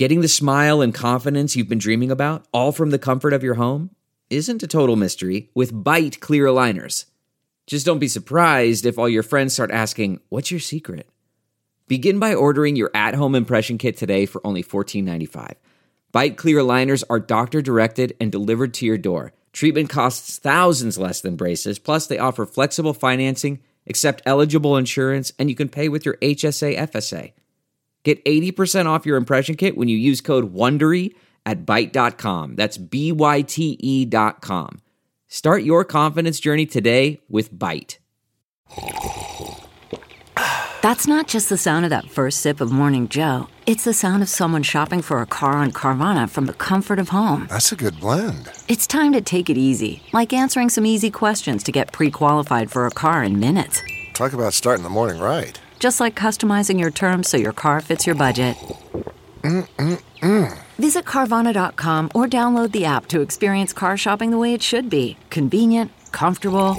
Getting the smile and confidence you've been dreaming about, all from the comfort of your home, isn't a total mystery with Byte clear aligners. Just don't be surprised if all your friends start asking, "What's your secret?" Begin by ordering your at-home impression kit today for only $14.95. Byte clear aligners are doctor-directed and delivered to your door. Treatment costs thousands less than braces, plus they offer flexible financing, accept eligible insurance, and you can pay with your HSA FSA. Get 80% off your impression kit when you use code WONDERY at Byte.com. That's BYTE.com. Start your confidence journey today with Byte. That's not just the sound of that first sip of Morning Joe. It's the sound of someone shopping for a car on Carvana from the comfort of home. That's a good blend. It's time to take it easy, like answering some easy questions to get pre-qualified for a car in minutes. Talk about starting the morning right. Just like customizing your terms so your car fits your budget. Visit Carvana.com or download the app to experience car shopping the way it should be. Convenient, comfortable.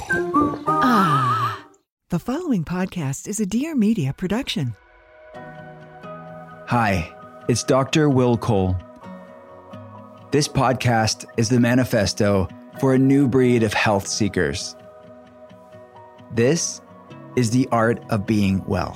The following podcast is a Dear Media production. Hi, it's Dr. Will Cole. This podcast is the manifesto for a new breed of health seekers. This is the art of being well.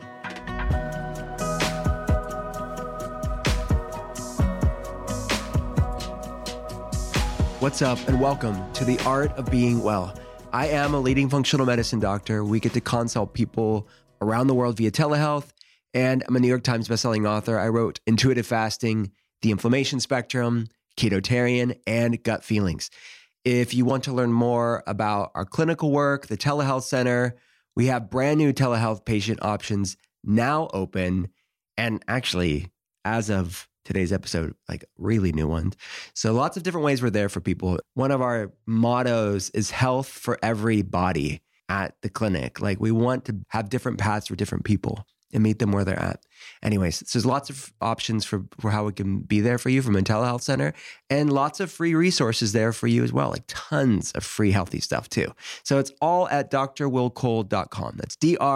What's up, and welcome to the art of being well. I am a leading functional medicine doctor. We get to consult people around the world via telehealth, and I'm a New York Times bestselling author. I wrote Intuitive Fasting, The Inflammation Spectrum, Ketotarian, and Gut Feelings. If you want to learn more about our clinical work, the telehealth center, we have brand new telehealth patient options now open, and actually, as of today's episode, like really new ones. So lots of different ways we're there for people. One of our mottos is health for everybody at the clinic. Like we want to have different paths for different people and meet them where they're at. Anyways, so there's lots of options for how we can be there for you from a telehealth center, and lots of free resources there for you as well, like tons of free healthy stuff too. So it's all at drwillcole.com. That's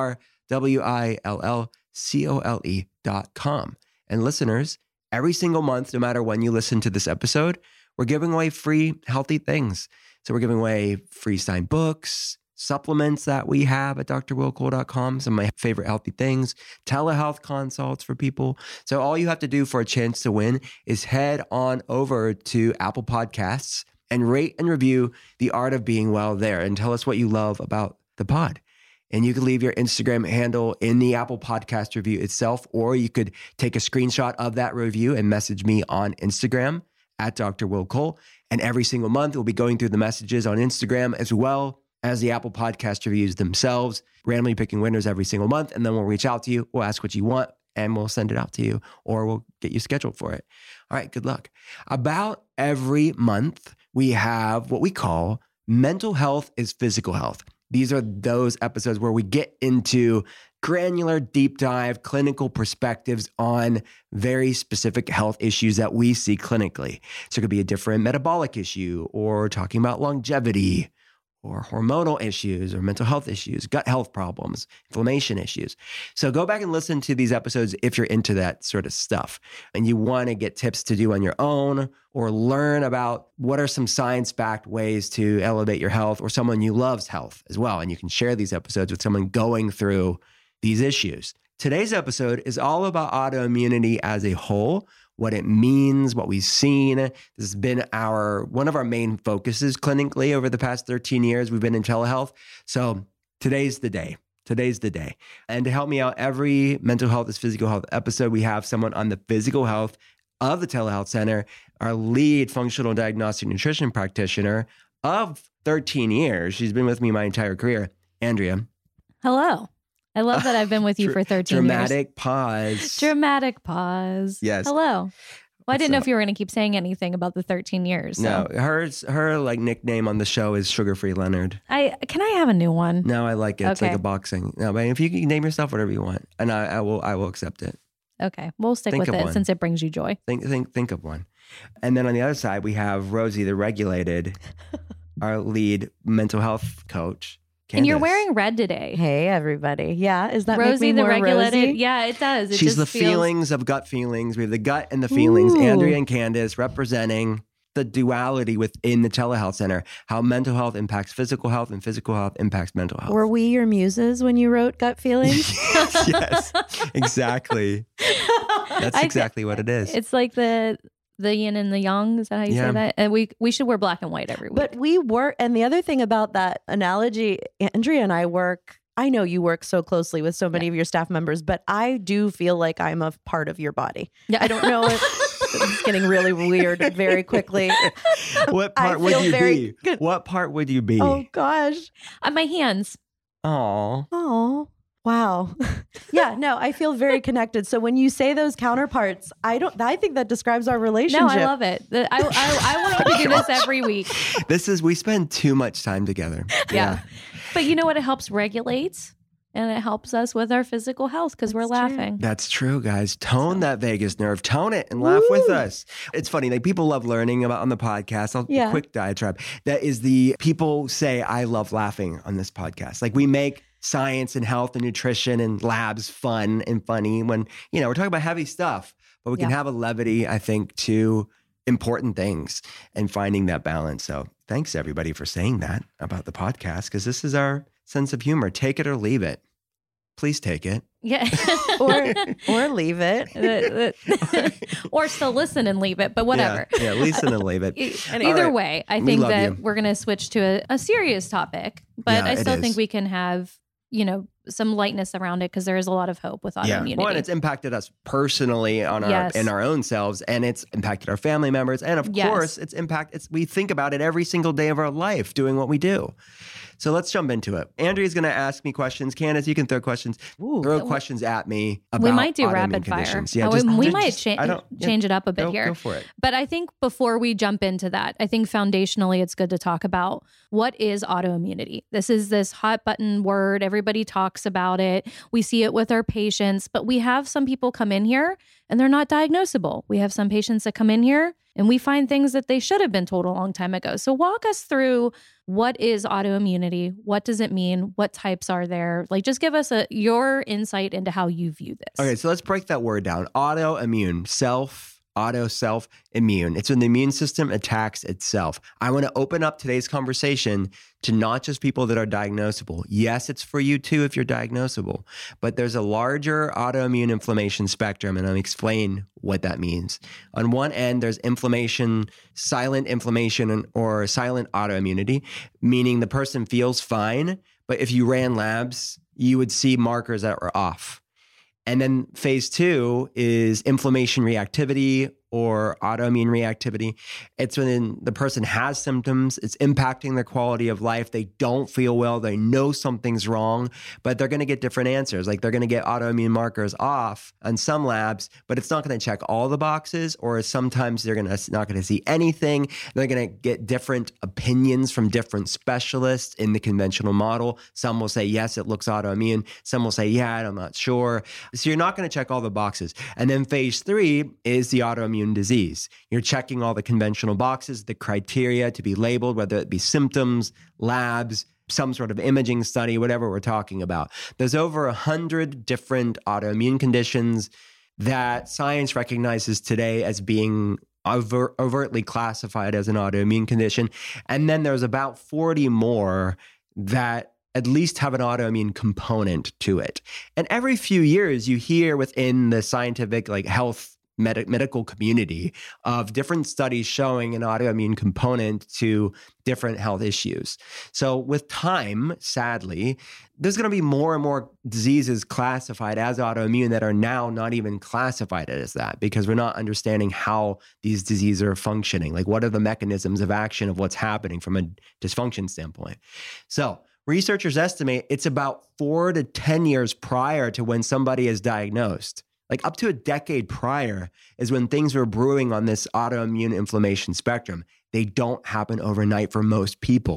drwillcole.com. And listeners, every single month, no matter when you listen to this episode, we're giving away free healthy things. So we're giving away free signed books, supplements that we have at drwillcole.com, some of my favorite healthy things, telehealth consults for people. So all you have to do for a chance to win is head on over to Apple Podcasts and rate and review The Art of Being Well there and tell us what you love about the pod. And you can leave your Instagram handle in the Apple Podcast review itself, or you could take a screenshot of that review and message me on Instagram at Dr. Will Cole. And every single month, we'll be going through the messages on Instagram as well as the Apple Podcast reviews themselves, randomly picking winners every single month. And then we'll reach out to you, we'll ask what you want, and we'll send it out to you, or we'll get you scheduled for it. All right, good luck. About every month, we have what we call Mental Health is Physical Health. These are those episodes where we get into granular, deep dive, clinical perspectives on very specific health issues that we see clinically. So it could be a different metabolic issue, or talking about longevity, or hormonal issues, or mental health issues, gut health problems, inflammation issues. So go back and listen to these episodes if you're into that sort of stuff and you want to get tips to do on your own, or learn about what are some science-backed ways to elevate your health, or someone you love's health as well. And you can share these episodes with someone going through these issues. Today's episode is all about autoimmunity as a whole, what it means, what we've seen. This has been one of our main focuses clinically over the past 13 years. We've been in telehealth. So today's the day. Today's the day. And to help me out, every Mental Health is Physical Health episode, we have someone on the physical health of the telehealth center, our lead functional diagnostic nutrition practitioner of 13 years. She's been with me my entire career, Andrea. Hello. I love that I've been with you for 13 Dramatic pause. Dramatic pause. Yes. Hello. Well, I didn't know if you were going to keep saying anything about the 13 years. So. No, her like nickname on the show is Sugar-Free Leonard. Can I have a new one? No, I like it. Okay. It's like a boxing. No, but if you can name yourself whatever you want, and I will accept it. Okay, we'll stick with it since it brings you joy. Think of one. And then on the other side, we have Rosie, the Regulated, our lead mental health coach. And you're Candace. wearing red today. Hey, everybody. Yeah. Is that Rosie, make me the more regulated. rosy? Yeah, it does. It She's just the feels- feelings of gut feelings. We have the gut and the feelings. Ooh. Andrea and Candace representing the duality within the telehealth center, how mental health impacts physical health and physical health impacts mental health. Were we your muses when you wrote Gut Feelings? Yes, exactly. That's exactly what it is. It's like the yin and the yang. Is that how you Yeah. say that? And we should wear black and white every week. But we work, and the other thing about that analogy, Andrea and I work, I know you work so closely with so many of your staff members, but I do feel like I'm a part of your body. Yeah. I don't know if it's getting really weird very quickly. What I part would feel you very be? good. What part would you be? Oh gosh. My hands. Aw. Oh, wow. Yeah, no, I feel very connected. So when you say those counterparts, I think that describes our relationship. No, I love it. I want to do this every week. We spend too much time together. Yeah. But you know what? It helps regulate and it helps us with our physical health because we're That's true. laughing. That's true, guys. Tone that vagus nerve. Tone it and laugh with us. It's funny. Like people love learning about on the podcast. Yeah. Quick diatribe. That is the people say, I love laughing on this podcast. Like we make science and health and nutrition and labs fun and funny when, we're talking about heavy stuff, but we can have a levity, I think, to important things and finding that balance. So thanks everybody for saying that about the podcast, because this is our sense of humor. Take it or leave it. Please take it. Yeah. or leave it. Or still listen and leave it, but whatever. Yeah, listen and leave it. Either All right. way, I We think love that you. we're going to switch to a serious topic, but Yeah, I it still is. think we can have, some lightness around it because there is a lot of hope with autoimmunity. Well, and it's impacted us personally Yes. in our own selves, and it's impacted our family members, and of Yes. course, we think about it every single day of our life doing what we do. So let's jump into it. Andrea's going to ask me questions. Candace, you can throw questions questions at me about we might do autoimmune rapid fire. conditions. Yeah, we might I don't- change it up a bit go, here. Go for it. But I think before we jump into that, I think foundationally it's good to talk about what is autoimmunity. This is this hot button word. Everybody talks about it. We see it with our patients, but we have some people come in here and they're not diagnosable. We have some patients that come in here and we find things that they should have been told a long time ago. So walk us through what is autoimmunity? What does it mean? What types are there? Like just give us your insight into how you view this. Okay, so let's break that word down. Autoimmune, self-immune. It's when the immune system attacks itself. I want to open up today's conversation to not just people that are diagnosable. Yes, it's for you too if you're diagnosable, but there's a larger autoimmune inflammation spectrum, and I'll explain what that means. On one end, there's inflammation, silent inflammation, or silent autoimmunity, meaning the person feels fine, but if you ran labs, you would see markers that were off. And then phase 2 is inflammation reactivity or autoimmune reactivity. It's when the person has symptoms, it's impacting their quality of life. They don't feel well. They know something's wrong, but they're going to get different answers. Like they're going to get autoimmune markers off on some labs, but it's not going to check all the boxes, or sometimes they're not going to see anything. They're going to get different opinions from different specialists in the conventional model. Some will say, yes, it looks autoimmune. Some will say, yeah, I'm not sure. So you're not going to check all the boxes. And then phase 3 is the autoimmune disease. You're checking all the conventional boxes, the criteria to be labeled, whether it be symptoms, labs, some sort of imaging study, whatever we're talking about. There's over 100 different autoimmune conditions that science recognizes today as being overtly classified as an autoimmune condition. And then there's about 40 more that at least have an autoimmune component to it. And every few years you hear within the scientific health medical community of different studies showing an autoimmune component to different health issues. So with time, sadly, there's going to be more and more diseases classified as autoimmune that are now not even classified as that, because we're not understanding how these diseases are functioning. Like what are the mechanisms of action of what's happening from a dysfunction standpoint? So researchers estimate it's about 4 to 10 years prior to when somebody is diagnosed. Like up to a decade prior is when things were brewing on this autoimmune inflammation spectrum. They don't happen overnight for most people.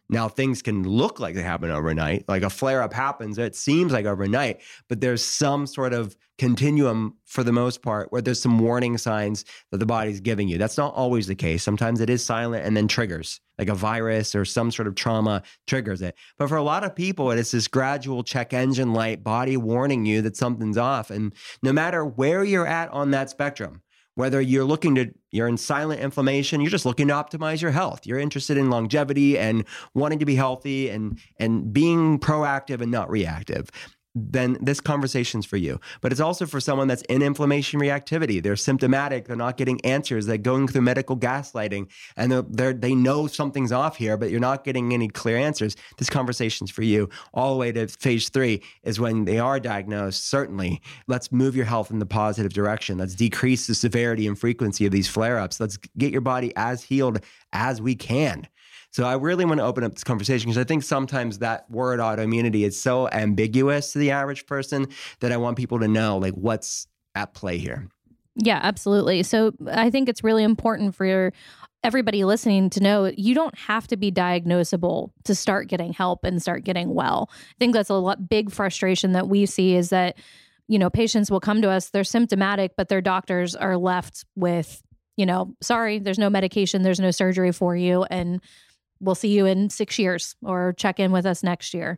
Now, things can look like they happen overnight. Like a flare-up happens, it seems like overnight, but there's some sort of continuum for the most part where there's some warning signs that the body's giving you. That's not always the case. Sometimes it is silent and then triggers, like a virus or some sort of trauma triggers it. But for a lot of people, it is this gradual check engine light body warning you that something's off. And no matter where you're at on that spectrum, whether you're in silent inflammation, you're just looking to optimize your health. You're interested in longevity and wanting to be healthy and being proactive and not reactive, then this conversation's for you. But it's also for someone that's in inflammation reactivity. They're symptomatic. They're not getting answers. They're going through medical gaslighting and they know something's off here, but you're not getting any clear answers. This conversation's for you. All the way to phase 3 is when they are diagnosed. Certainly, let's move your health in the positive direction. Let's decrease the severity and frequency of these flare-ups. Let's get your body as healed as we can. So I really want to open up this conversation because I think sometimes that word autoimmunity is so ambiguous to the average person that I want people to know like what's at play here. Yeah, absolutely. So I think it's really important for everybody listening to know you don't have to be diagnosable to start getting help and start getting well. I think that's a big frustration that we see is that, patients will come to us, they're symptomatic, but their doctors are left with, sorry, there's no medication, there's no surgery for you, and we'll see you in 6 years or check in with us next year.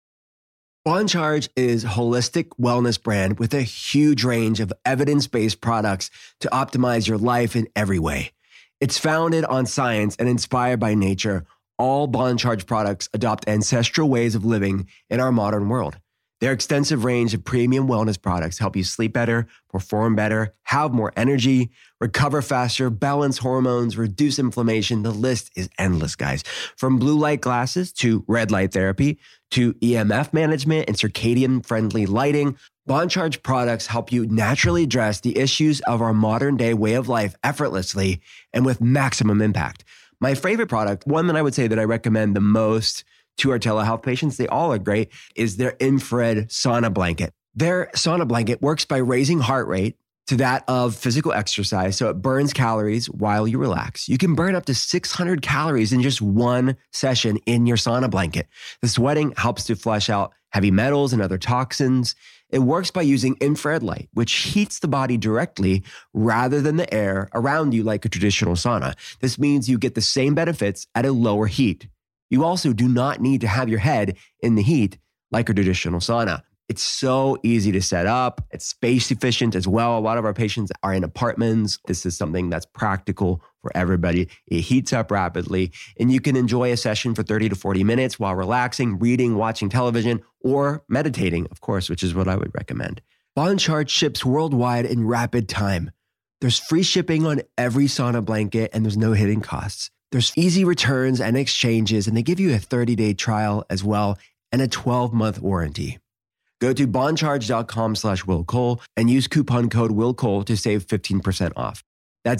On Charge is a holistic wellness brand with a huge range of evidence-based products to optimize your life in every way. It's founded on science and inspired by nature. All Bon Charge products adopt ancestral ways of living in our modern world. Their extensive range of premium wellness products help you sleep better, perform better, have more energy, recover faster, balance hormones, reduce inflammation. The list is endless, guys. From blue light glasses to red light therapy to EMF management and circadian-friendly lighting, Bon Charge products help you naturally address the issues of our modern-day way of life effortlessly and with maximum impact. My favorite product, one that I would say that I recommend the most to our telehealth patients, they all are great, is their infrared sauna blanket. Their sauna blanket works by raising heart rate to that of physical exercise, so it burns calories while you relax. You can burn up to 600 calories in just one session in your sauna blanket. The sweating helps to flush out heavy metals and other toxins. It works by using infrared light, which heats the body directly rather than the air around you like a traditional sauna. This means you get the same benefits at a lower heat. You also do not need to have your head in the heat like a traditional sauna. It's so easy to set up. It's space efficient as well. A lot of our patients are in apartments. This is something that's practical for everybody. It heats up rapidly, and you can enjoy a session for 30 to 40 minutes while relaxing, reading, watching television, or meditating, of course, which is what I would recommend. Bon Charge ships worldwide in rapid time. There's free shipping on every sauna blanket, and there's no hidden costs. There's easy returns and exchanges, and they give you a 30-day trial as well and a 12-month warranty. Go to boncharge.com/WillCole and use coupon code WillCole to save 15% off. That's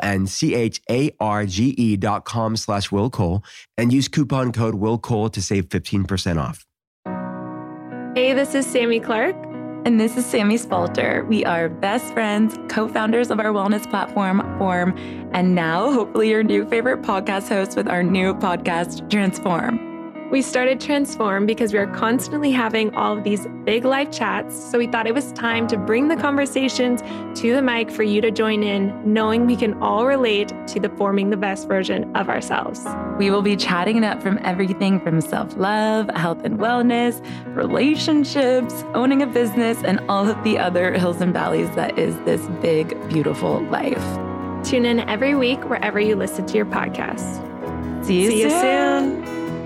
BONCHARGE.com/WillCole and use coupon code WillCole to save 15% off. Hey, this is Sammy Clark. And this is Sammy Spalter. We are best friends, co-founders of our wellness platform, Form, and now hopefully your new favorite podcast host with our new podcast, Transform. We started Transform because we are constantly having all of these big life chats, so we thought it was time to bring the conversations to the mic for you to join in, knowing we can all relate to the forming the best version of ourselves. We will be chatting it up from everything from self-love, health and wellness, relationships, owning a business, and all of the other hills and valleys that is this big, beautiful life. Tune in every week wherever you listen to your podcast. See you soon.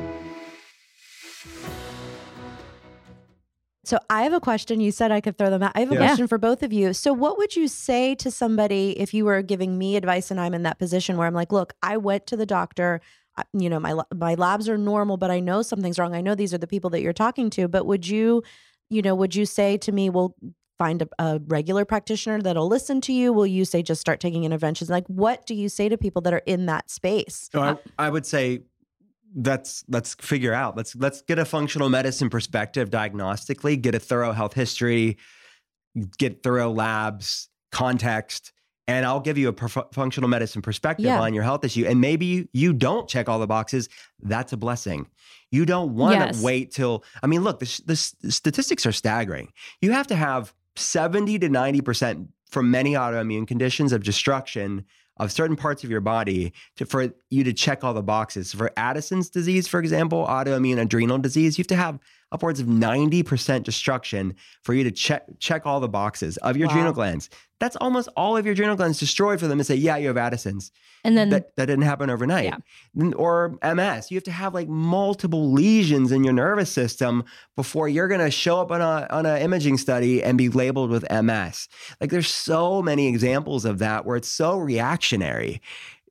So I have a question. You said I could throw them out. I have a question for both of you. So what would you say to somebody if you were giving me advice and I'm in that position where I'm like, look, I went to the doctor, my labs are normal, but I know something's wrong. I know these are the people that you're talking to, but would you say to me, well, find a regular practitioner that'll listen to you? Will you say, just start taking interventions? Like, what do you say to people that are in that space? So I would say, let's figure out. Let's get a functional medicine perspective diagnostically, get a thorough health history, get thorough labs, context, And I'll give you a functional medicine perspective on your health issue. And maybe you don't check all the boxes. That's a blessing. You don't want to wait till, I mean, look, the statistics are staggering. You have to have 70 to 90% for many autoimmune conditions of destruction of certain parts of your body for you to check all the boxes. For Addison's disease, for example, autoimmune adrenal disease, you have to have upwards of 90% destruction for you to check all the boxes of your adrenal glands. That's almost all of your adrenal glands destroyed for them to say, yeah, you have Addison's. And then that didn't happen overnight. Yeah. Or MS, you have to have like multiple lesions in your nervous system before you're going to show up on an imaging study and be labeled with MS. Like there's so many examples of that where it's so reactionary.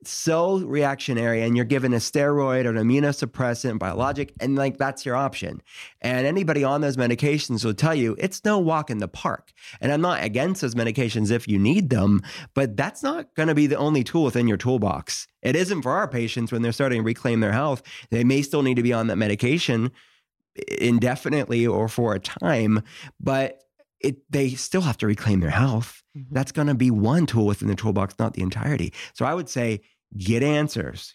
And you're given a steroid or an immunosuppressant, biologic, and like that's your option. And anybody on those medications will tell you it's no walk in the park. And I'm not against those medications if you need them, but that's not going to be the only tool within your toolbox. It isn't for our patients when they're starting to reclaim their health. They may still need to be on that medication indefinitely or for a time, but they still have to reclaim their health. Mm-hmm. That's going to be one tool within the toolbox, not the entirety. So I would say get answers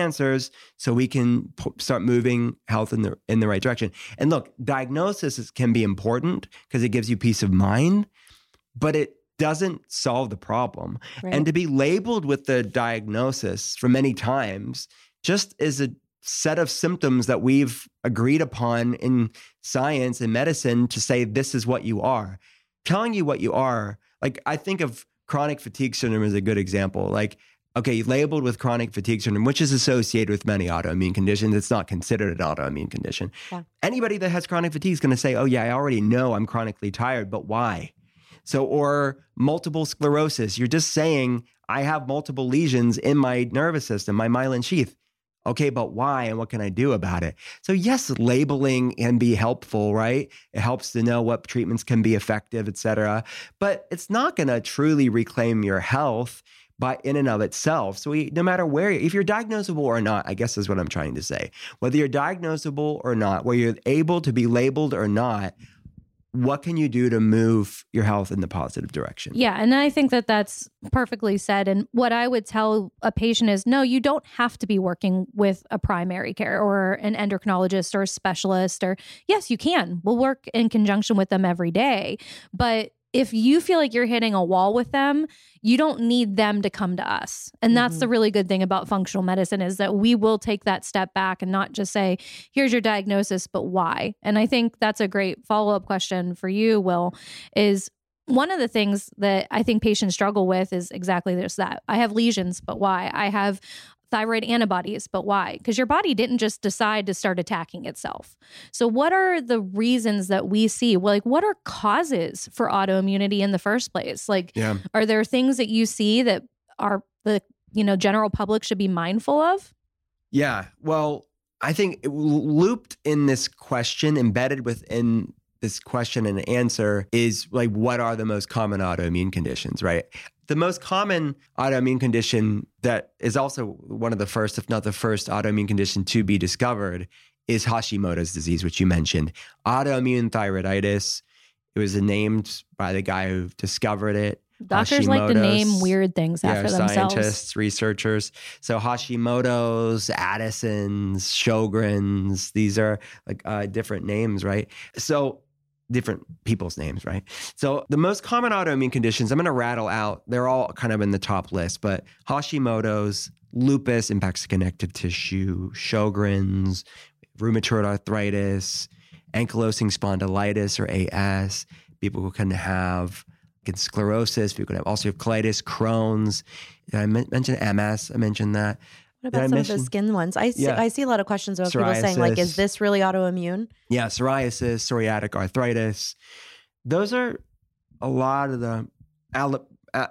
so we can start moving health in the right direction. And look, diagnosis can be important because it gives you peace of mind, but it doesn't solve the problem. Right. And to be labeled with the diagnosis for many times just is a set of symptoms that we've agreed upon in science and medicine to say, this is what you are. Telling you what you are, like I think of chronic fatigue syndrome as a good example. Like, okay, labeled with chronic fatigue syndrome, which is associated with many autoimmune conditions. It's not considered an autoimmune condition. Yeah. Anybody that has chronic fatigue is going to say, oh yeah, I already know I'm chronically tired, but why? So, or multiple sclerosis. You're just saying, I have multiple lesions in my nervous system, my myelin sheath. Okay, but why and what can I do about it? So yes, labeling can be helpful, right? It helps to know what treatments can be effective, et cetera. But it's not going to truly reclaim your health by in and of itself. So no matter where, if you're diagnosable or not, I guess is what I'm trying to say. Whether you're diagnosable or not, whether you're able to be labeled or not, what can you do to move your health in the positive direction? Yeah. And I think that that's perfectly said. And what I would tell a patient is, no, you don't have to be working with a primary care or an endocrinologist or a specialist, or yes, you can. We'll work in conjunction with them every day. But if you feel like you're hitting a wall with them, you don't need them to come to us. And that's the really good thing about functional medicine is that we will take that step back and not just say, here's your diagnosis, but why? And I think that's a great follow-up question for you, Will, is one of the things that I think patients struggle with is exactly this, that I have lesions, but why? I have thyroid antibodies, but why? Because your body didn't just decide to start attacking itself. So what are the reasons that we see? Well, like, what are causes for autoimmunity in the first place? Like, are there things that you see that are the general public should be mindful of? Yeah. Well, I think looped in this question, embedded within this question and answer is like, what are the most common autoimmune conditions, right? The most common autoimmune condition that is also one of the first, if not the first autoimmune condition to be discovered is Hashimoto's disease, which you mentioned. Autoimmune thyroiditis. It was named by the guy who discovered it. Doctors like to name weird things after themselves. Scientists, researchers. So Hashimoto's, Addison's, Sjogren's, these are like different names, right? So different people's names, right? So the most common autoimmune conditions, I'm going to rattle out. They're all kind of in the top list, but Hashimoto's, lupus impacts the connective tissue, Sjogren's, rheumatoid arthritis, ankylosing spondylitis or AS. People who can have sclerosis, people can also have colitis, Crohn's. I mentioned MS. I mentioned that. What about some of the skin ones? I see a lot of questions about people saying, like, is this really autoimmune? Yeah, psoriasis, psoriatic arthritis. Those are a lot of the alopecia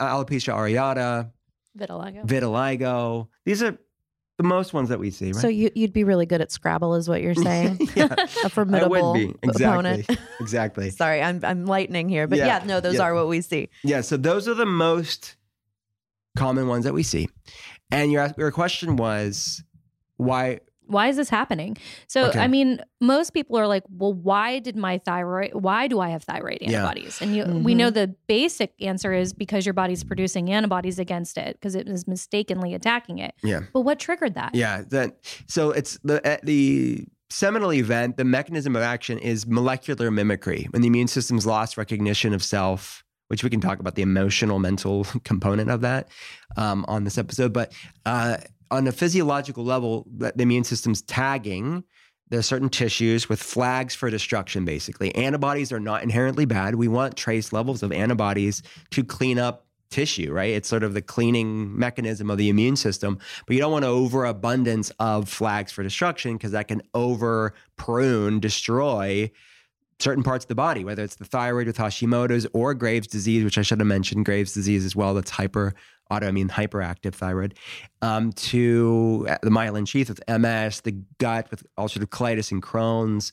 areata, vitiligo. These are the most ones that we see, right? So you'd be really good at Scrabble is what you're saying? A formidable opponent. Exactly. Sorry, I'm lightning here. But those are what we see. Yeah, so those are the most common ones that we see. And your question was, why Why is this happening? So, I mean, most people are like, well, why do I have thyroid antibodies? And we know the basic answer is because your body's producing antibodies against it because it is mistakenly attacking it. Yeah. But what triggered that? Yeah. So it's the seminal event, the mechanism of action is molecular mimicry. When the immune system's lost recognition of self, which we can talk about the emotional, mental component of that on this episode. But on a physiological level, the immune system's tagging, there's certain tissues with flags for destruction, basically. Antibodies are not inherently bad. We want trace levels of antibodies to clean up tissue, right? It's sort of the cleaning mechanism of the immune system. But you don't want an overabundance of flags for destruction because that can destroy certain parts of the body, whether it's the thyroid with Hashimoto's or Graves' disease, which I should have mentioned, Graves' disease as well, that's autoimmune hyperactive thyroid, to the myelin sheath with MS, the gut with ulcerative colitis and Crohn's.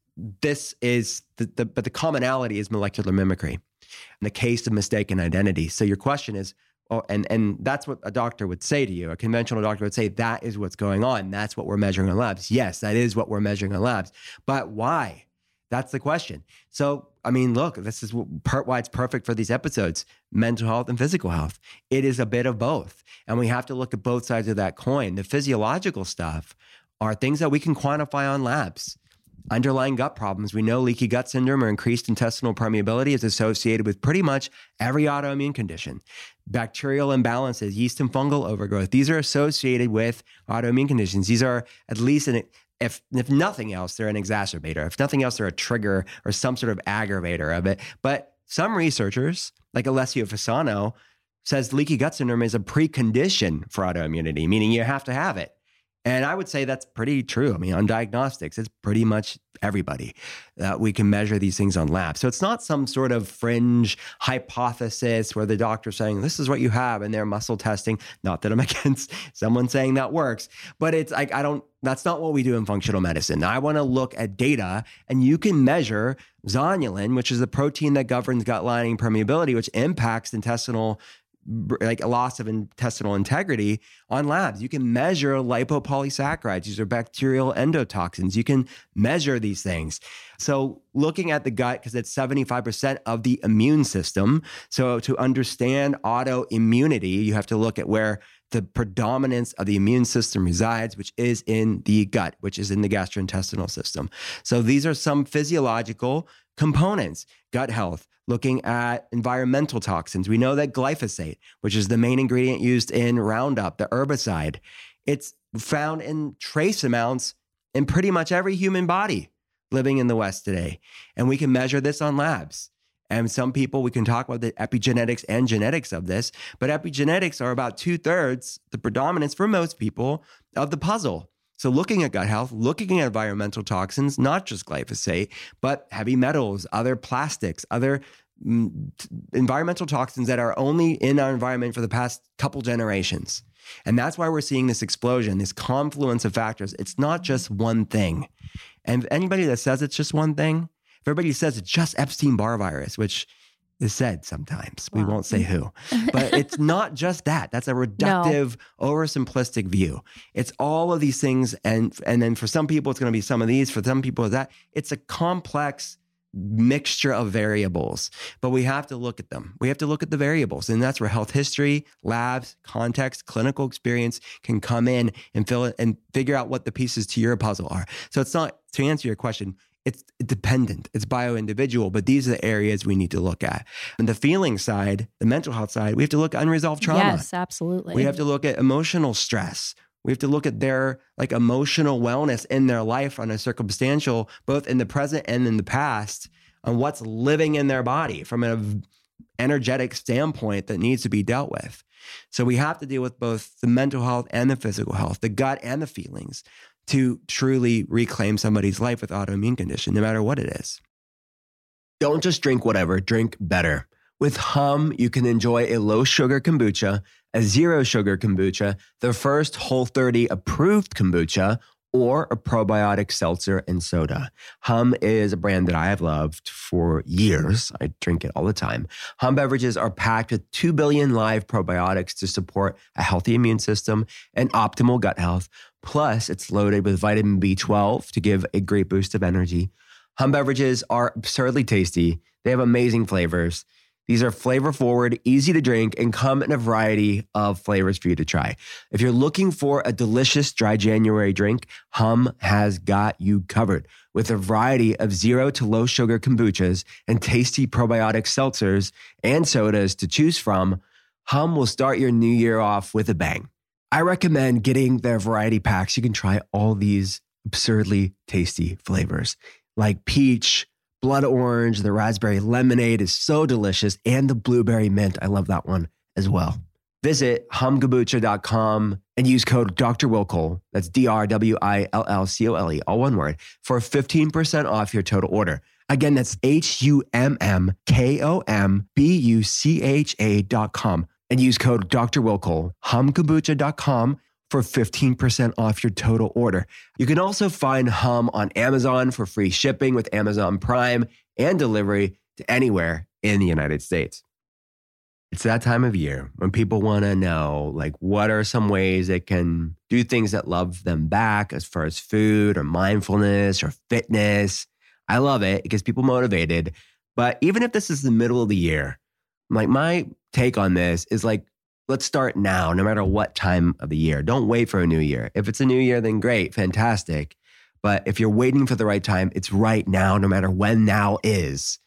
This is, but the commonality is molecular mimicry in the case of mistaken identity. So your question is, and that's what a doctor would say to you. A conventional doctor would say, that is what's going on. That's what we're measuring in labs. Yes, that is what we're measuring in labs. But why? That's the question. So, I mean, look, this is why it's perfect for these episodes, mental health and physical health. It is a bit of both. And we have to look at both sides of that coin. The physiological stuff are things that we can quantify on labs. Underlying gut problems. We know leaky gut syndrome or increased intestinal permeability is associated with pretty much every autoimmune condition. Bacterial imbalances, yeast and fungal overgrowth, these are associated with autoimmune conditions. These are at least if nothing else, they're an exacerbator. If nothing else, they're a trigger or some sort of aggravator of it. But some researchers, like Alessio Fasano, says leaky gut syndrome is a precondition for autoimmunity, meaning you have to have it. And I would say that's pretty true. I mean, on diagnostics, it's pretty much everybody. We can measure these things on labs. So it's not some sort of fringe hypothesis where the doctor's saying, this is what you have, and they're muscle testing. Not that I'm against someone saying that works, but it's like, that's not what we do in functional medicine. I want to look at data, and you can measure zonulin, which is the protein that governs gut lining permeability, which impacts intestinal, like a loss of intestinal integrity, on labs. You can measure lipopolysaccharides. These are bacterial endotoxins. You can measure these things. So looking at the gut, because it's 75% of the immune system. So to understand autoimmunity, you have to look at where the predominance of the immune system resides, which is in the gut, which is in the gastrointestinal system. So these are some physiological components. Gut health, looking at environmental toxins. We know that glyphosate, which is the main ingredient used in Roundup, the herbicide, it's found in trace amounts in pretty much every human body living in the West today. And we can measure this on labs. And some people, we can talk about the epigenetics and genetics of this, but epigenetics are about 2/3, the predominance for most people, of the puzzle. So looking at gut health, looking at environmental toxins, not just glyphosate, but heavy metals, other plastics, other environmental toxins that are only in our environment for the past couple generations. And that's why we're seeing this explosion, this confluence of factors. It's not just one thing. And anybody that says it's just one thing, if everybody says it's just Epstein-Barr virus, which is said sometimes, we won't say who, but it's not just that. That's a reductive, oversimplistic view. It's all of these things. And then for some people, it's going to be some of these, for some people, that. It's a complex mixture of variables, but we have to look at them. We have to look at the variables. And that's where health history, labs, context, clinical experience can come in and fill it and figure out what the pieces to your puzzle are. So it's not, to answer your question, it's dependent, it's bio-individual, but these are the areas we need to look at. And the feeling side, the mental health side, we have to look at unresolved trauma. Yes, absolutely. We have to look at emotional stress. We have to look at their emotional wellness in their life on a circumstantial, both in the present and in the past, on what's living in their body from an energetic standpoint that needs to be dealt with. So we have to deal with both the mental health and the physical health, the gut and the feelings, to truly reclaim somebody's life with autoimmune condition, no matter what it is. Don't just drink whatever, drink better. With Hum, you can enjoy a low-sugar kombucha, a zero-sugar kombucha, the first Whole30 approved kombucha, or a probiotic seltzer and soda. Hum is a brand that I have loved for years. I drink it all the time. Hum beverages are packed with 2 billion live probiotics to support a healthy immune system and optimal gut health. Plus, it's loaded with vitamin B12 to give a great boost of energy. Hum beverages are absurdly tasty. They have amazing flavors. These are flavor-forward, easy to drink, and come in a variety of flavors for you to try. If you're looking for a delicious dry January drink, Hum has got you covered. With a variety of 0 to low sugar kombuchas and tasty probiotic seltzers and sodas to choose from, Hum will start your new year off with a bang. I recommend getting their variety packs. You can try all these absurdly tasty flavors like peach, blood orange, the raspberry lemonade is so delicious, and the blueberry mint. I love that one as well. Visit humkombucha.com and use code Dr. Wilcole, that's DRWILLCOLE, all one word, for 15% off your total order. Again, that's HUMMKOMBUCHA.com and use code Dr. Wilcole, humkombucha.com, for 15% off your total order. You can also find Hum on Amazon for free shipping with Amazon Prime and delivery to anywhere in the United States. It's that time of year when people want to know, like, what are some ways they can do things that love them back as far as food or mindfulness or fitness. I love it. It gets people motivated. But even if this is the middle of the year, like, my take on this is like, let's start now, no matter what time of the year. Don't wait for a new year. If it's a new year, then great, fantastic. But if you're waiting for the right time, it's right now, no matter when now is.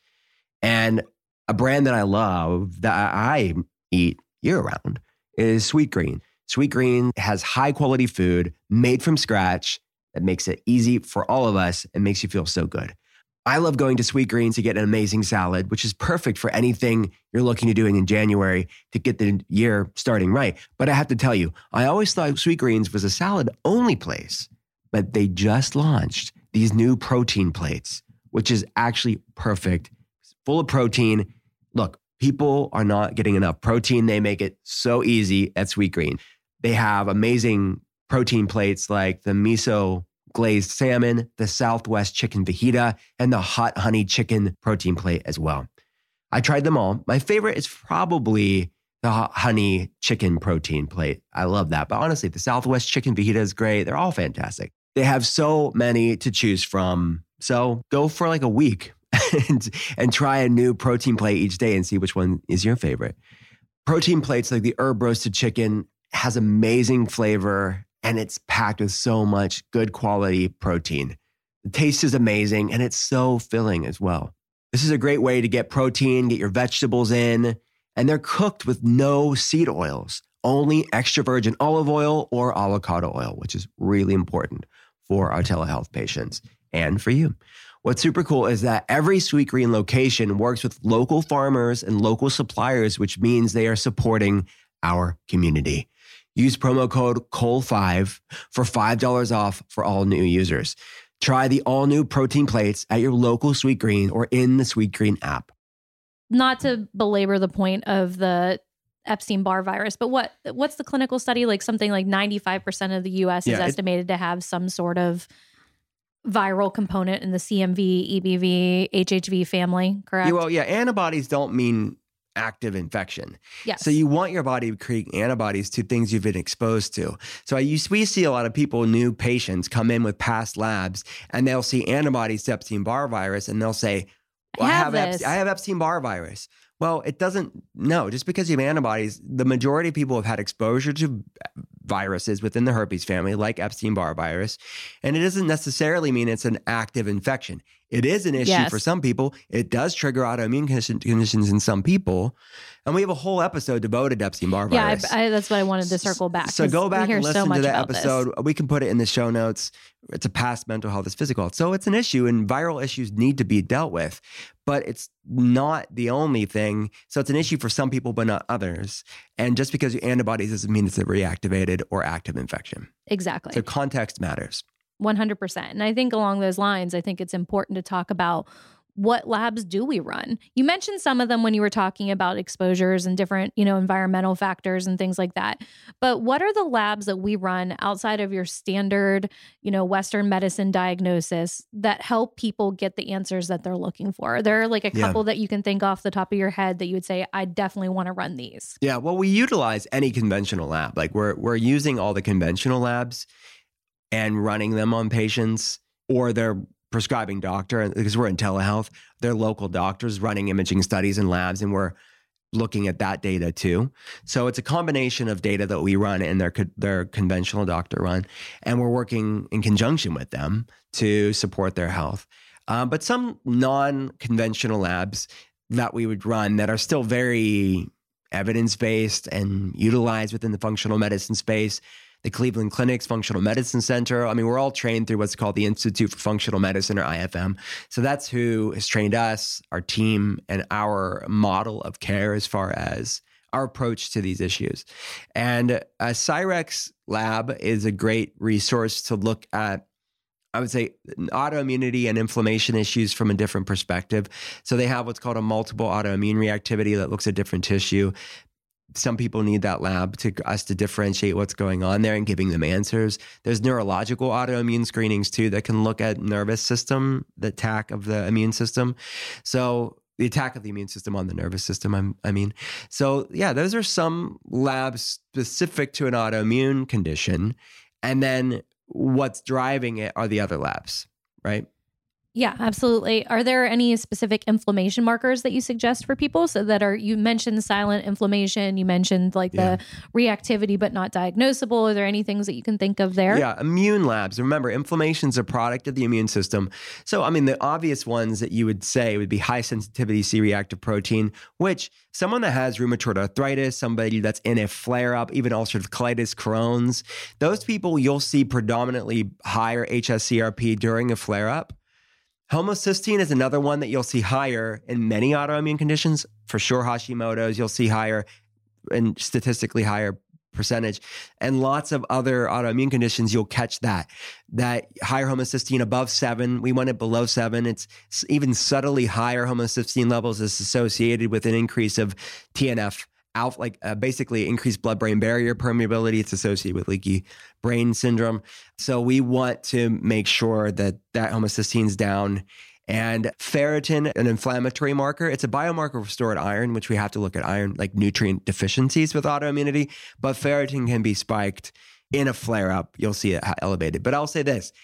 And a brand that I love, that I eat year-round, is Sweetgreen. Sweetgreen has high-quality food made from scratch that makes it easy for all of us and makes you feel so good. I love going to Sweetgreen to get an amazing salad, which is perfect for anything you're looking to doing in January to get the year starting right. But I have to tell you, I always thought Sweetgreens was a salad-only place, but they just launched these new protein plates, which is actually perfect. It's full of protein. Look, people are not getting enough protein. They make it so easy at Sweetgreen. They have amazing protein plates like the miso glazed salmon, the Southwest chicken fajita, and the hot honey chicken protein plate as well. I tried them all. My favorite is probably the hot honey chicken protein plate. I love that. But honestly, the Southwest chicken fajita is great. They're all fantastic. They have so many to choose from. So go for like a week and try a new protein plate each day and see which one is your favorite. Protein plates like the herb roasted chicken has amazing flavor, and it's packed with so much good quality protein. The taste is amazing, and it's so filling as well. This is a great way to get protein, get your vegetables in, and they're cooked with no seed oils, only extra virgin olive oil or avocado oil, which is really important for our telehealth patients and for you. What's super cool is that every Sweetgreen location works with local farmers and local suppliers, which means they are supporting our community. Use promo code COLE5 for $5 off for all new users. Try the all-new protein plates at your local Sweetgreen or in the Sweetgreen app. Not to belabor the point of the Epstein-Barr virus, but what's the clinical study? Like something like 95% of the U.S. is estimated to have some sort of viral component in the CMV, EBV, HHV family, correct? Well, yeah, antibodies don't mean active infection. Yes. So you want your body to create antibodies to things you've been exposed to. So we see a lot of people, new patients, come in with past labs and they'll see antibodies to Epstein-Barr virus and they'll say, well, I have Epstein-Barr virus. Well, it doesn't, no, just because you have antibodies, the majority of people have had exposure to viruses within the herpes family, like Epstein-Barr virus, and it doesn't necessarily mean it's an active infection. It is an issue for some people. It does trigger autoimmune conditions in some people. And we have a whole episode devoted to Epstein-Barr virus. Yeah, that's what I wanted to circle back. So go back and listen to that episode. We can put it in the show notes. It's a past mental health is physical. So it's an issue, and viral issues need to be dealt with. But it's not the only thing. So it's an issue for some people, but not others. And just because you antibodies doesn't mean it's a reactivated or active infection. Exactly. So context matters. 100%. And I think along those lines, I think it's important to talk about what labs do we run? You mentioned some of them when you were talking about exposures and different, environmental factors and things like that. But what are the labs that we run outside of your standard, Western medicine diagnosis that help people get the answers that they're looking for? Are there like a couple that you can think off the top of your head that you would say, I definitely want to run these? Yeah, well, we utilize any conventional lab. Like we're using all the conventional labs and running them on patients or their prescribing doctor, because we're in telehealth, their local doctors running imaging studies and labs, and we're looking at that data too. So it's a combination of data that we run and their conventional doctor run, and we're working in conjunction with them to support their health. But some non-conventional labs that we would run that are still very evidence-based and utilized within the functional medicine space, the Cleveland Clinic's Functional Medicine Center. I mean, we're all trained through what's called the Institute for Functional Medicine, or IFM. So that's who has trained us, our team, and our model of care as far as our approach to these issues. And Cyrex Lab is a great resource to look at, I would say, autoimmunity and inflammation issues from a different perspective. So they have what's called a multiple autoimmune reactivity that looks at different tissue. Some people need that lab to us to differentiate what's going on there and giving them answers. There's neurological autoimmune screenings too that can look at nervous system, the attack of the immune system. So the attack of the immune system on the nervous system, I mean. So yeah, those are some labs specific to an autoimmune condition. And then what's driving it are the other labs, right? Yeah, absolutely. Are there any specific inflammation markers that you suggest for people? So you mentioned silent inflammation, you mentioned the reactivity, but not diagnosable. Are there any things that you can think of there? Yeah, immune labs. Remember, inflammation is a product of the immune system. So, I mean, the obvious ones that you would say would be high sensitivity C-reactive protein, which someone that has rheumatoid arthritis, somebody that's in a flare-up, even ulcerative colitis, Crohn's, those people you'll see predominantly higher hsCRP during a flare-up. Homocysteine is another one that you'll see higher in many autoimmune conditions. For sure, Hashimoto's, you'll see higher and statistically higher percentage. And lots of other autoimmune conditions, you'll catch that higher homocysteine above 7. We want it below 7. It's even subtly higher homocysteine levels is associated with an increase of TNF alpha, basically increased blood-brain barrier permeability. It's associated with leaky brain syndrome. So we want to make sure that homocysteine's down. And ferritin, an inflammatory marker, it's a biomarker of stored iron, which we have to look at iron, like nutrient deficiencies with autoimmunity. But ferritin can be spiked in a flare-up. You'll see it elevated. But I'll say this,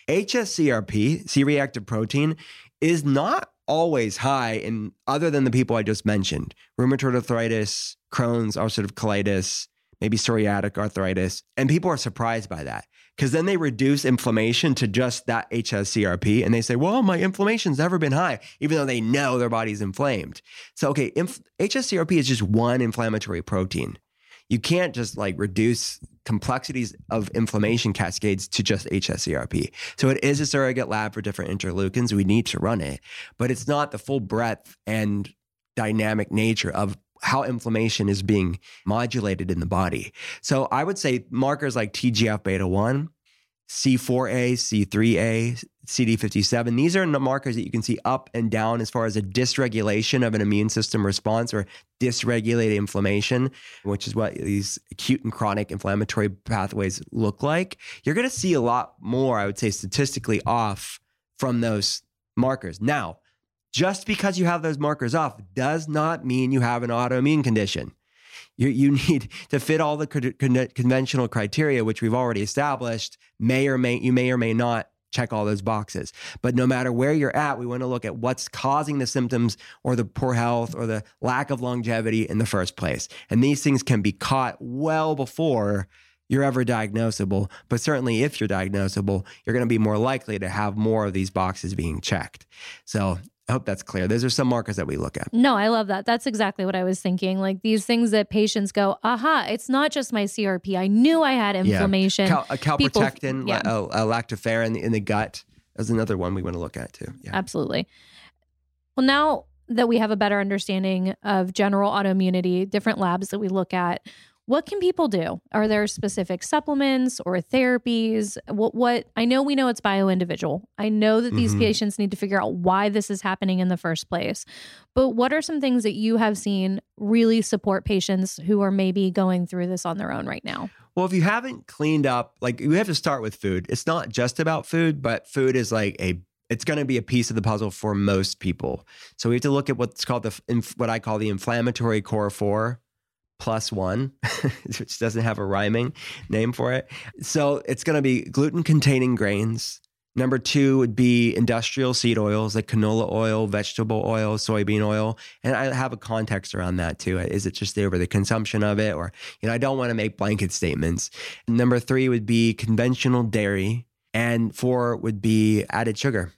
hsCRP, C-reactive protein, is not always high in other than the people I just mentioned. Rheumatoid arthritis, Crohn's, ulcerative colitis, maybe psoriatic arthritis. And people are surprised by that because then they reduce inflammation to just that hsCRP and they say, well, my inflammation's never been high, even though they know their body's inflamed. So, okay, hsCRP is just one inflammatory protein. You can't just reduce complexities of inflammation cascades to just hsCRP. So it is a surrogate lab for different interleukins. We need to run it, but it's not the full breadth and dynamic nature of how inflammation is being modulated in the body. So I would say markers like TGF-beta1, C4a, C3a, CD57, these are markers that you can see up and down as far as a dysregulation of an immune system response or dysregulated inflammation, which is what these acute and chronic inflammatory pathways look like. You're going to see a lot more, I would say, statistically off from those markers. Now, just because you have those markers off does not mean you have an autoimmune condition. You need to fit all the conventional criteria, which we've already established. You may or may not check all those boxes. But no matter where you're at, we want to look at what's causing the symptoms or the poor health or the lack of longevity in the first place. And these things can be caught well before you're ever diagnosable. But certainly if you're diagnosable, you're going to be more likely to have more of these boxes being checked. So I hope that's clear. Those are some markers that we look at. No, I love that. That's exactly what I was thinking. These things that patients go, aha, it's not just my CRP. I knew I had inflammation. Yeah. Calprotectin, lactoferrin in the gut is another one we want to look at too. Yeah. Absolutely. Well, now that we have a better understanding of general autoimmunity, different labs that we look at, What can people do? Are there specific supplements or therapies? What I know, we know it's bio-individual. I know that these patients need to figure out why this is happening in the first place. But what are some things that you have seen really support patients who are maybe going through this on their own right now? Well, if you haven't cleaned up, like you have to start with food. It's not just about food, but food is like it's going to be a piece of the puzzle for most people. So we have to look at what's called what I call the inflammatory core 4 plus 1, which doesn't have a rhyming name for it. So it's going to be gluten-containing grains. Number 2 would be industrial seed oils like canola oil, vegetable oil, soybean oil. And I have a context around that too. Is it just over the consumption of it? Or, I don't want to make blanket statements. Number 3 would be conventional dairy. And 4 would be added sugar.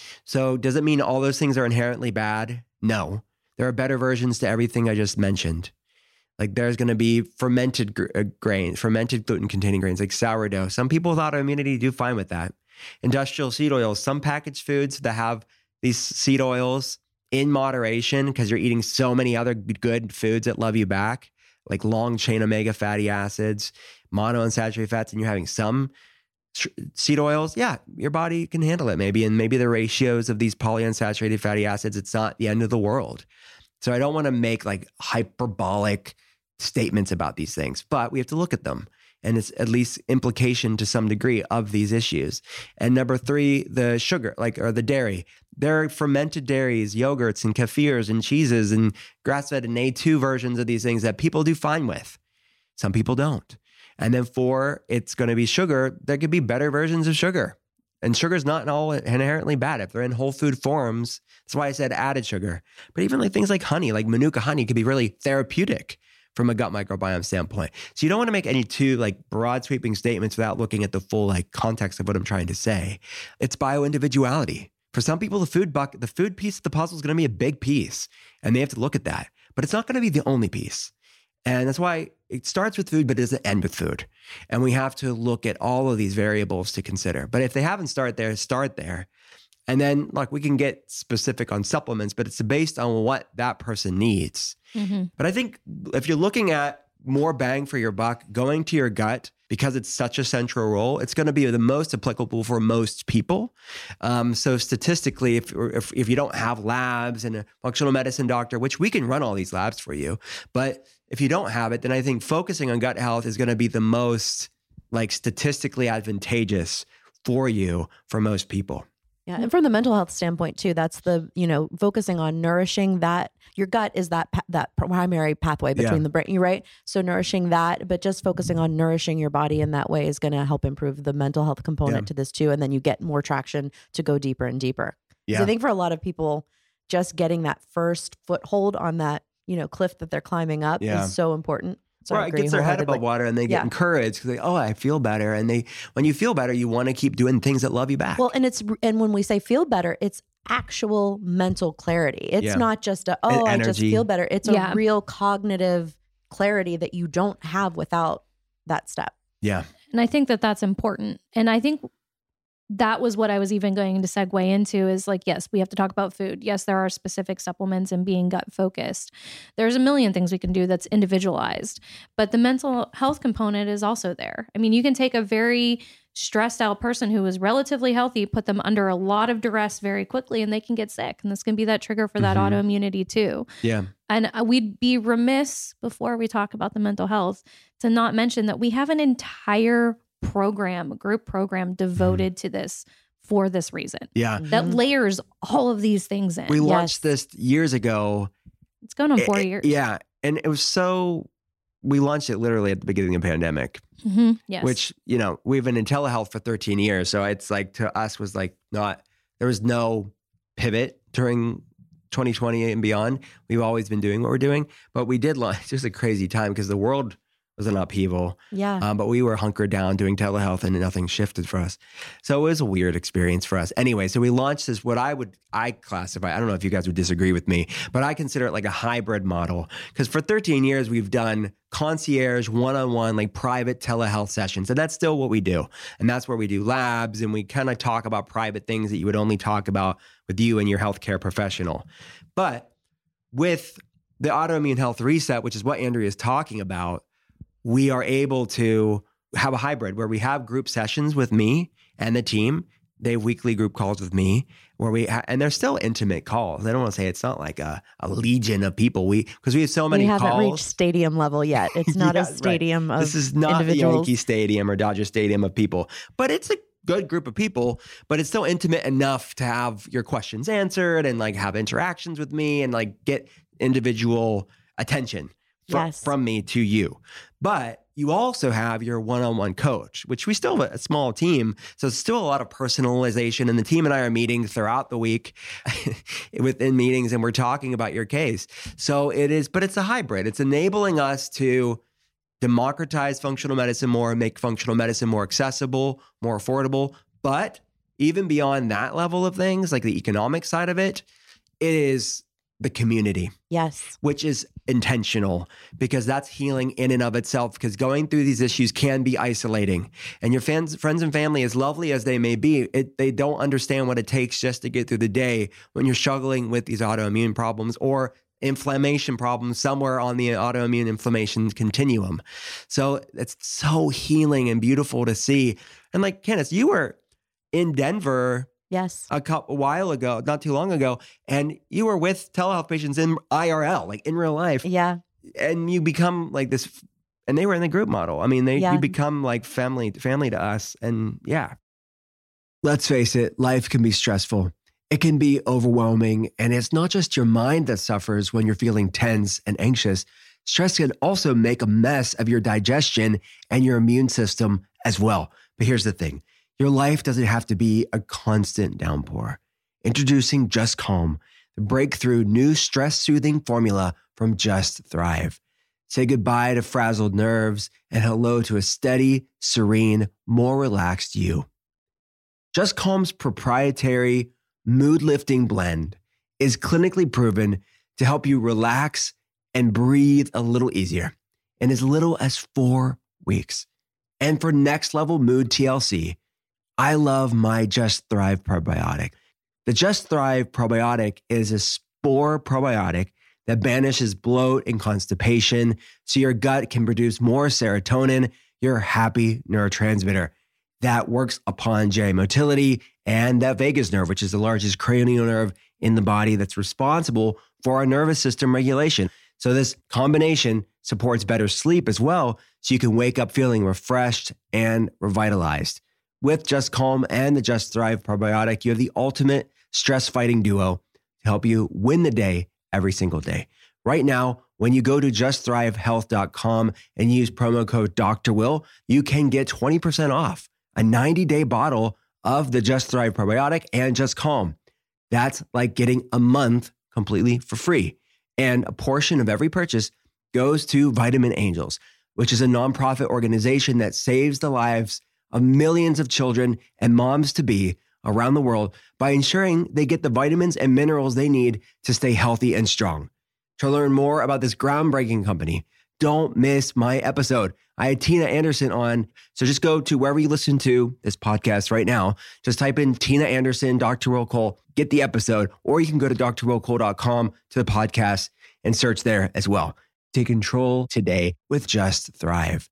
So does it mean all those things are inherently bad? No. There are better versions to everything I just mentioned. Like there's going to be fermented grains, fermented gluten-containing grains like sourdough. Some people with autoimmunity do fine with that. Industrial seed oils, some packaged foods that have these seed oils in moderation because you're eating so many other good foods that love you back, like long chain omega fatty acids, monounsaturated fats, and you're having some seed oils, yeah, your body can handle it maybe. And maybe the ratios of these polyunsaturated fatty acids, it's not the end of the world. So I don't want to make like hyperbolic statements about these things, but we have to look at them. And it's at least implication to some degree of these issues. And number 3, the sugar, or the dairy. There are fermented dairies, yogurts and kefirs and cheeses and grass-fed and A2 versions of these things that people do fine with. Some people don't. And then 4, it's going to be sugar. There could be better versions of sugar. And sugar's not all inherently bad. If they're in whole food forms, that's why I said added sugar. But even like things like honey, like Manuka honey, could be really therapeutic from a gut microbiome standpoint. So you don't want to make any too broad sweeping statements without looking at the full context of what I'm trying to say. It's bio-individuality. For some people, the food piece of the puzzle is going to be a big piece, and they have to look at that. But it's not going to be the only piece. And that's why it starts with food, but it doesn't end with food. And we have to look at all of these variables to consider. But if they haven't started there, start there. And then we can get specific on supplements, but it's based on what that person needs. Mm-hmm. But I think if you're looking at more bang for your buck, going to your gut, because it's such a central role, it's going to be the most applicable for most people. So statistically, if you don't have labs and a functional medicine doctor, which we can run all these labs for you, but if you don't have it, then I think focusing on gut health is going to be the most statistically advantageous for you for most people. Yeah. And from the mental health standpoint too, that's the, focusing on nourishing that. Your gut is that primary pathway between the brain, right? So nourishing that, but just focusing on nourishing your body in that way is going to help improve the mental health component to this too. And then you get more traction to go deeper and deeper. Yeah. So I think for a lot of people, just getting that first foothold on that, cliff that they're climbing up is so important. So right, it gets their head above water and they get encouraged because I feel better. And when you feel better, you want to keep doing things that love you back. Well, and when we say feel better, it's actual mental clarity. It's not just I just feel better. It's a real cognitive clarity that you don't have without that step. Yeah. And I think that that's important. And I think that was what I was even going to segue into is yes, we have to talk about food. Yes, there are specific supplements and being gut focused. There's a million things we can do that's individualized, but the mental health component is also there. I mean, you can take a very stressed out person who is relatively healthy, put them under a lot of duress very quickly, and they can get sick. And this can be that trigger for that autoimmunity too. Yeah. And we'd be remiss before we talk about the mental health to not mention that we have an entire group program devoted to this for this reason. Yeah. That layers all of these things in. We launched this years ago. It's going on 4 years. Yeah. And it was we launched it literally at the beginning of the pandemic. Mm-hmm. Yes. Which, we've been in telehealth for 13 years. So it's to us was there was no pivot during 2020 and beyond. We've always been doing what we're doing, but we did launch. It's just a crazy time because the world was an upheaval. Yeah. But we were hunkered down doing telehealth and nothing shifted for us. So it was a weird experience for us. Anyway, so we launched this, I classify, I don't know if you guys would disagree with me, but I consider it like a hybrid model. Because for 13 years, we've done concierge, one-on-one, private telehealth sessions. And that's still what we do. And that's where we do labs and we kind of talk about private things that you would only talk about with you and your healthcare professional. But with the autoimmune health reset, which is what Andrea is talking about, we are able to have a hybrid where we have group sessions with me and the team. They have weekly group calls with me where and they're still intimate calls. I don't want to say it's not like a legion of people. Because we have so many calls. We haven't reached stadium level yet. It's not a stadium of This is not the Yankee Stadium or Dodger Stadium of people, but it's a good group of people, but it's still intimate enough to have your questions answered and like have interactions with me and like get individual attention from me to you. But you also have your one-on-one coach, which we still have a small team. So it's still a lot of personalization. And the team and I are meeting throughout the week within meetings, and we're talking about your case. So but it's a hybrid. It's enabling us to democratize functional medicine more, make functional medicine more accessible, more affordable. But even beyond that level of things, like the economic side of it, it is the community. Yes. Which is intentional, because that's healing in and of itself, because going through these issues can be isolating. And your friends and family, as lovely as they may be, they don't understand what it takes just to get through the day when you're struggling with these autoimmune problems or inflammation problems somewhere on the autoimmune inflammation continuum. So it's so healing and beautiful to see. And like, Candace, you were in Denver a while ago, not too long ago, and you were with telehealth patients in IRL, like in real life. Yeah. And you become like this, and they were in the group model. I mean, you become like family to us. And yeah. Let's face it, life can be stressful. It can be overwhelming. And it's not just your mind that suffers when you're feeling tense and anxious. Stress can also make a mess of your digestion and your immune system as well. But here's the thing. Your life doesn't have to be a constant downpour. Introducing Just Calm, the breakthrough new stress-soothing formula from Just Thrive. Say goodbye to frazzled nerves and hello to a steady, serene, more relaxed you. Just Calm's proprietary mood-lifting blend is clinically proven to help you relax and breathe a little easier in as little as 4 weeks. And for next-level mood TLC, I love my Just Thrive probiotic. The Just Thrive probiotic is a spore probiotic that banishes bloat and constipation so your gut can produce more serotonin, your happy neurotransmitter that works upon GI motility and that vagus nerve, which is the largest cranial nerve in the body that's responsible for our nervous system regulation. So this combination supports better sleep as well, so you can wake up feeling refreshed and revitalized. With Just Calm and the Just Thrive probiotic, you have the ultimate stress-fighting duo to help you win the day every single day. Right now, when you go to justthrivehealth.com and use promo code Dr. Will, you can get 20% off a 90-day bottle of the Just Thrive probiotic and Just Calm. That's like getting a month completely for free. And a portion of every purchase goes to Vitamin Angels, which is a nonprofit organization that saves the lives of millions of children and moms-to-be around the world by ensuring they get the vitamins and minerals they need to stay healthy and strong. To learn more about this groundbreaking company, don't miss my episode. I had Tina Anderson on, so just go to wherever you listen to this podcast right now. Just type in Tina Anderson, Dr. Will Cole, get the episode, or you can go to drwillcole.com to the podcast and search there as well. Take control today with Just Thrive.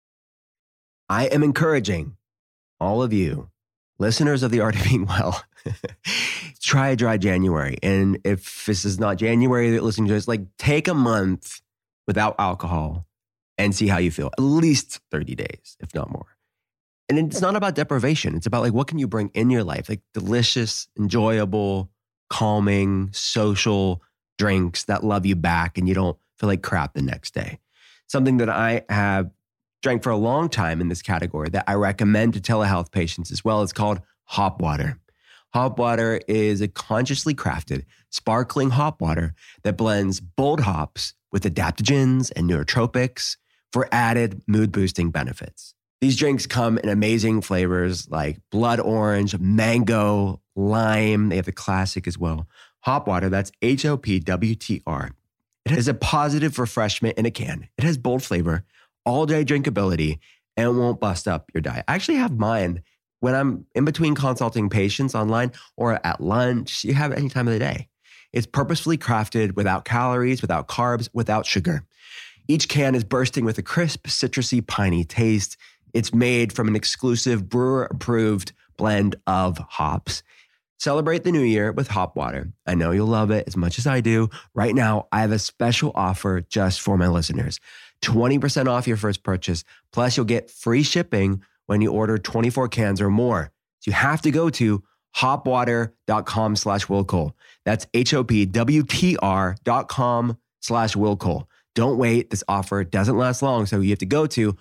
I am encouraging all of you, listeners of The Art of Being Well, try a dry January. And if this is not January that you're listening to this, like take a month without alcohol and see how you feel. At least 30 days, if not more. And it's not about deprivation. It's about like, what can you bring in your life? Like delicious, enjoyable, calming, social drinks that love you back and you don't feel like crap the next day. Something that I have drank for a long time in this category that I recommend to telehealth patients as well. It's called hop water. Hop water is a consciously crafted, sparkling hop water that blends bold hops with adaptogens and nootropics for added mood-boosting benefits. These drinks come in amazing flavors like blood orange, mango, lime. They have the classic as well. Hop water, that's HOPWTR. It has a positive refreshment in a can. It has bold flavor, all-day drinkability, and won't bust up your diet. I actually have mine when I'm in between consulting patients online or at lunch. You have it any time of the day. It's purposefully crafted without calories, without carbs, without sugar. Each can is bursting with a crisp, citrusy, piney taste. It's made from an exclusive brewer-approved blend of hops. Celebrate the new year with Hop Water. I know you'll love it as much as I do. Right now, I have a special offer just for my listeners. 20% off your first purchase, plus you'll get free shipping when you order 24 cans or more. So you have to go to hopwater.com/willcole. That's HOPWTR.com/willcole. Don't wait. This offer doesn't last long, so you have to go to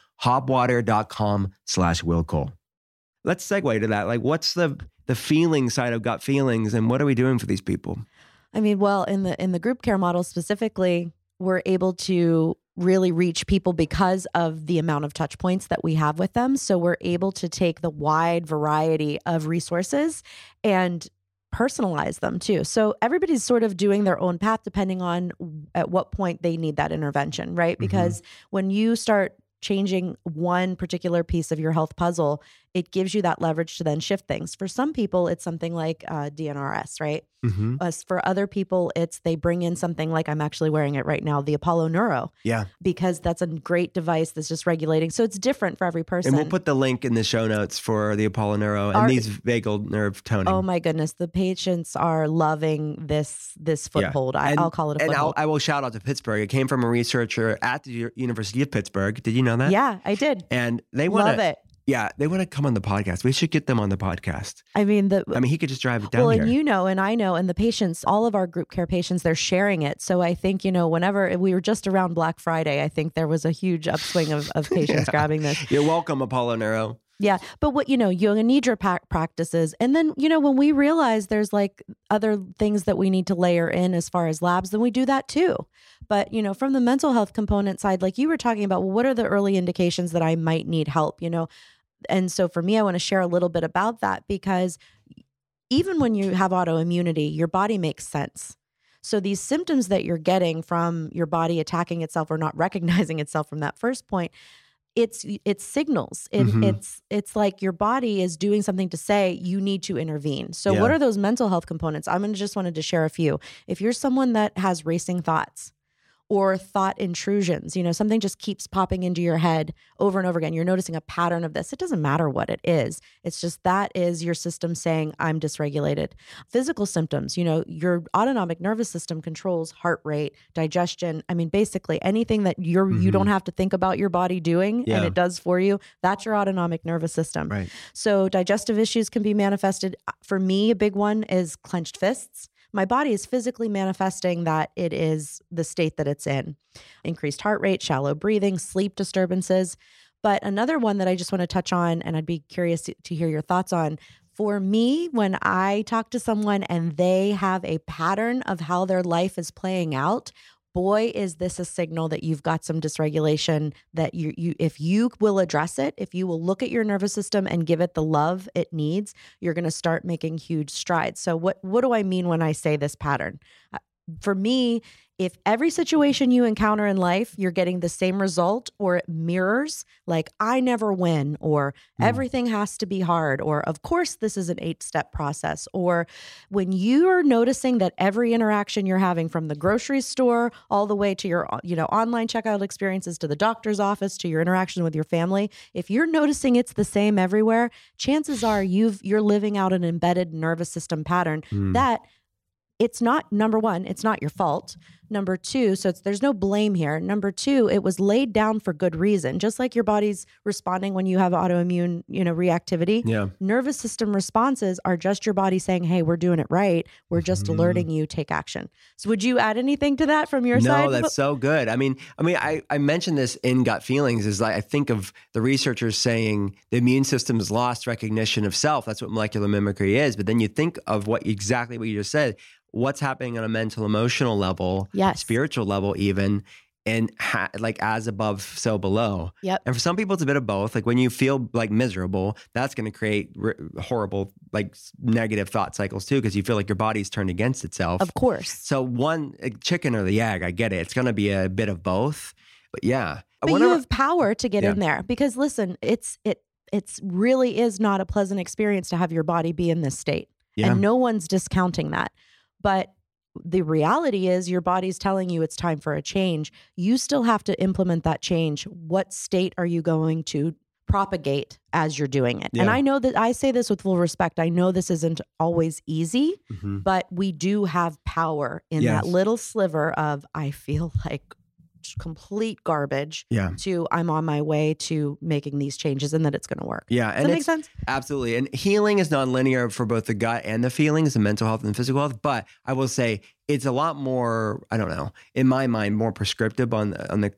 hopwater.com/willcole. Let's segue to that. Like, what's the feeling side of gut feelings, and what are we doing for these people? I mean, well, in the group care model specifically, we're able to really reach people because of the amount of touch points that we have with them. So we're able to take the wide variety of resources and personalize them too. So everybody's sort of doing their own path depending on at what point they need that intervention, right? Because when you start changing one particular piece of your health puzzle, it gives you that leverage to then shift things. For some people, it's something like DNRS, right? For other people, it's they bring in something like I'm actually wearing it right now, the Apollo Neuro. Yeah. Because that's a great device that's just regulating. So it's different for every person. And we'll put the link in the show notes for the Apollo Neuro and these vagal nerve toning. Oh my goodness. The patients are loving this foothold. Yeah. I'll call it a foothold. I will shout out to Pittsburgh. It came from a researcher at the University of Pittsburgh. Did you know that? Yeah, I did. And they want love it. Yeah, they want to come on the podcast. We should get them on the podcast. I mean, he could just drive it down here. And you know, and I know, and the patients, all of our group care patients, they're sharing it. So I think, whenever we were just around Black Friday, I think there was a huge upswing of patients grabbing this. You're welcome, Apollo Neuro. Yeah. But what, yoga nidra practices. And then, when we realize there's like other things that we need to layer in as far as labs, then we do that too. But, from the mental health component side, like you were talking about, well, what are the early indications that I might need help, And so for me, I want to share a little bit about that because even when you have autoimmunity, your body makes sense. So these symptoms that you're getting from your body attacking itself or not recognizing itself from that first point, it's signals. It's like your body is doing something to say you need to intervene. So what are those mental health components? Just wanted to share a few. If you're someone that has racing thoughts, or thought intrusions, something just keeps popping into your head over and over again. You're noticing a pattern of this. It doesn't matter what it is. It's just that is your system saying, I'm dysregulated. Physical symptoms, your autonomic nervous system controls heart rate, digestion. I mean, basically anything that you don't have to think about your body doing and it does for you, that's your autonomic nervous system. Right. So digestive issues can be manifested. For me, a big one is clenched fists. My body is physically manifesting that it is the state that it's in. Increased heart rate, shallow breathing, sleep disturbances. But another one that I just want to touch on, and I'd be curious to hear your thoughts on, for me, when I talk to someone and they have a pattern of how their life is playing out, boy, is this a signal that you've got some dysregulation that you if you will address it, if you will look at your nervous system and give it the love it needs, you're going to start making huge strides. So what do I mean when I say this pattern? For me, if every situation you encounter in life, you're getting the same result or it mirrors, like I never win, or everything has to be hard, or of course this is an 8-step process, or when you are noticing that every interaction you're having from the grocery store all the way to your online checkout experiences to the doctor's office to your interaction with your family, if you're noticing it's the same everywhere, chances are you're living out an embedded nervous system pattern that it's not, number one, it's not your fault. Number two, there's no blame here. Number two, it was laid down for good reason. Just like your body's responding when you have autoimmune, reactivity. Yeah. Nervous system responses are just your body saying, hey, we're doing it right. We're just alerting you, take action. So would you add anything to that from your side? No, that's so good. I mentioned this in Gut Feelings is like, I think of the researchers saying the immune system's lost recognition of self. That's what molecular mimicry is. But then you think of exactly what you just said. What's happening on a mental, emotional level, spiritual level even, and as above, so below. Yep. And for some people, it's a bit of both. Like when you feel like miserable, that's going to create horrible, negative thought cycles too, because you feel like your body's turned against itself. Of course. So one, chicken or the egg, I get it. It's going to be a bit of both. But yeah. But you have power to get in there because listen, it really is not a pleasant experience to have your body be in this state. Yeah. And no one's discounting that. But the reality is your body's telling you it's time for a change. You still have to implement that change. What state are you going to propagate as you're doing it? Yeah. And I know that I say this with full respect. I know this isn't always easy, but we do have power in that little sliver of, I feel like complete garbage to I'm on my way to making these changes and that it's going to work. Yeah. Does that make sense? Absolutely. And healing is non-linear for both the gut and the feelings, the mental health and the physical health. But I will say it's a lot more, I don't know, in my mind, more prescriptive on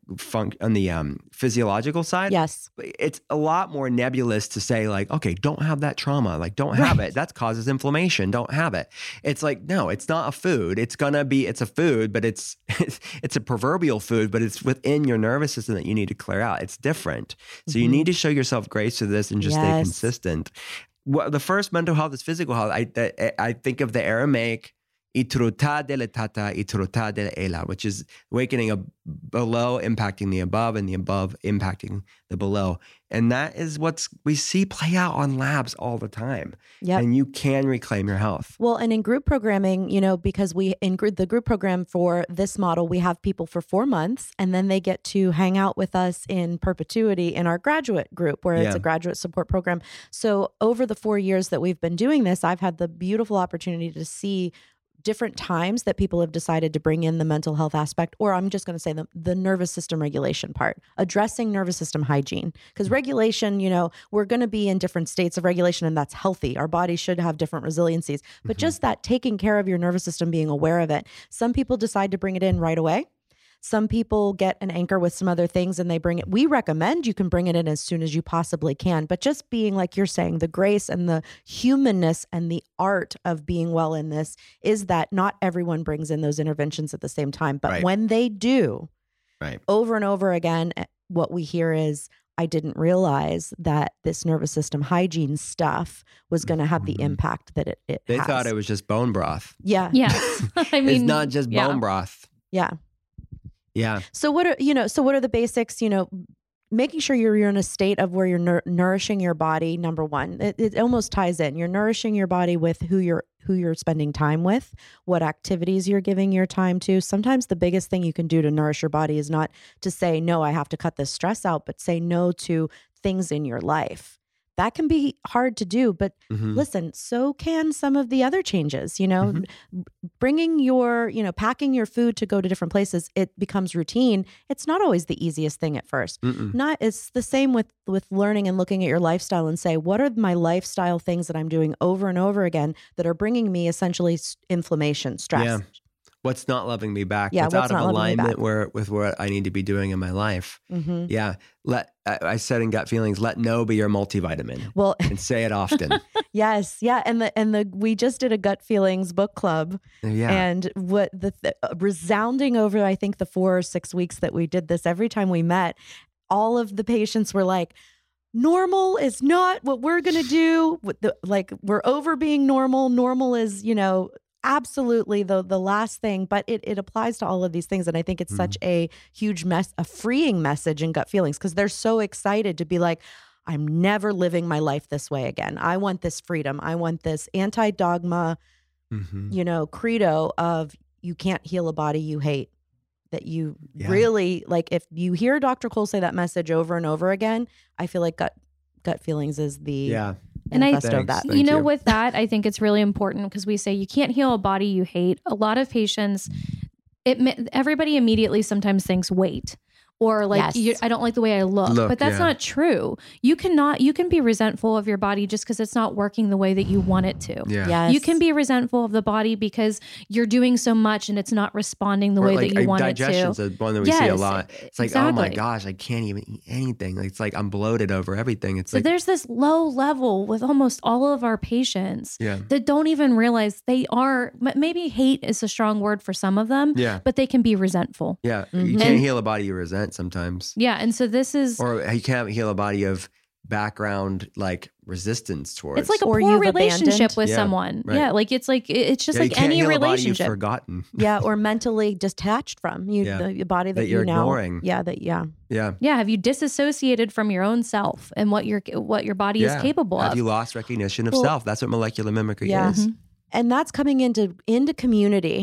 the physiological side. Yes. It's a lot more nebulous to say like, okay, don't have that trauma. Like, don't have it. That causes inflammation. Don't have it. It's like, no, it's not a food. It's a food, but it's a proverbial food, but it's within your nervous system that you need to clear out. It's different. So you need to show yourself grace to this and just stay consistent. Well, the first mental health is physical health. I think of the Aramaic Itruta de letata, itruta de ela, which is awakening below impacting the above and the above impacting the below. And that is what we see play out on labs all the time. Yep. And you can reclaim your health. Well, and in group programming, because the group program for this model, we have people for 4 months and then they get to hang out with us in perpetuity in our graduate group where it's a graduate support program. So over the 4 years that we've been doing this, I've had the beautiful opportunity to see different times that people have decided to bring in the mental health aspect, or I'm just going to say the nervous system regulation part, addressing nervous system hygiene. Because regulation, we're going to be in different states of regulation and that's healthy. Our body should have different resiliencies, but just that taking care of your nervous system, being aware of it. Some people decide to bring it in right away. Some people get an anchor with some other things and they bring it. We recommend you can bring it in as soon as you possibly can. But just being, like you're saying, the grace and the humanness and the art of being well in this is that not everyone brings in those interventions at the same time. But when they do, over and over again, what we hear is, I didn't realize that this nervous system hygiene stuff was going to have the impact that it They has. thought it was just bone broth. Yeah. Yes. I mean, it's not just bone broth. Yeah. Yeah. So what are the basics, making sure you're in a state of where you're nourishing your body. Number one, it almost ties in. You're nourishing your body with who you're spending time with, what activities you're giving your time to. Sometimes the biggest thing you can do to nourish your body is not to say, no, I have to cut this stress out, but say no to things in your life. That can be hard to do, but listen, so can some of the other changes, bringing your, packing your food to go to different places, it becomes routine. It's not always the easiest thing at first. It's the same with learning and looking at your lifestyle and say, what are my lifestyle things that I'm doing over and over again that are bringing me essentially inflammation, stress? Yeah. What's not loving me back? Yeah, what's out of not loving me alignment back? with what I need to be doing in my life? Yeah. I said in Gut Feelings, let no be your multivitamin. Well, and say it often. Yes. Yeah. And we just did a Gut Feelings book club. Yeah. And what resounding over, I think, the 4 or 6 weeks that we did this, every time we met, all of the patients were like, normal is not what we're going to do. We're over being normal. Normal is, absolutely the last thing, but it applies to all of these things. And I think it's such a huge a freeing message in Gut Feelings because they're so excited to be like, I'm never living my life this way again. I want this freedom. I want this anti-dogma, credo of you can't heal a body you hate. That you really, if you hear Dr. Cole say that message over and over again, I feel like Gut Feelings is the manifesto of that. With that, I think it's really important because we say you can't heal a body you hate. A lot of patients, everybody immediately sometimes thinks weight. Or I don't like the way I look but that's not true. You can be resentful of your body just because it's not working the way that you want it to. Yeah. Yes. You can be resentful of the body because you're doing so much and it's not responding the way that you want it to. Digestion's the one that we see a lot. It's like, oh my gosh, I can't even eat anything. It's like I'm bloated over everything. It's there's this low level with almost all of our patients that don't even realize they are, maybe hate is a strong word for some of them, but they can be resentful. Yeah. You can't heal a body you resent sometimes. Yeah. And so this is, or you can't heal a body of background resistance towards. It's like a poor relationship with someone. Right. Yeah. It's just like any relationship. A body you've forgotten. Yeah. Or mentally detached from the body that you're now ignoring. Yeah. Yeah. Have you disassociated from your own self and what your body is capable of? Have you lost recognition of self? That's what molecular mimicry is. And that's coming into community.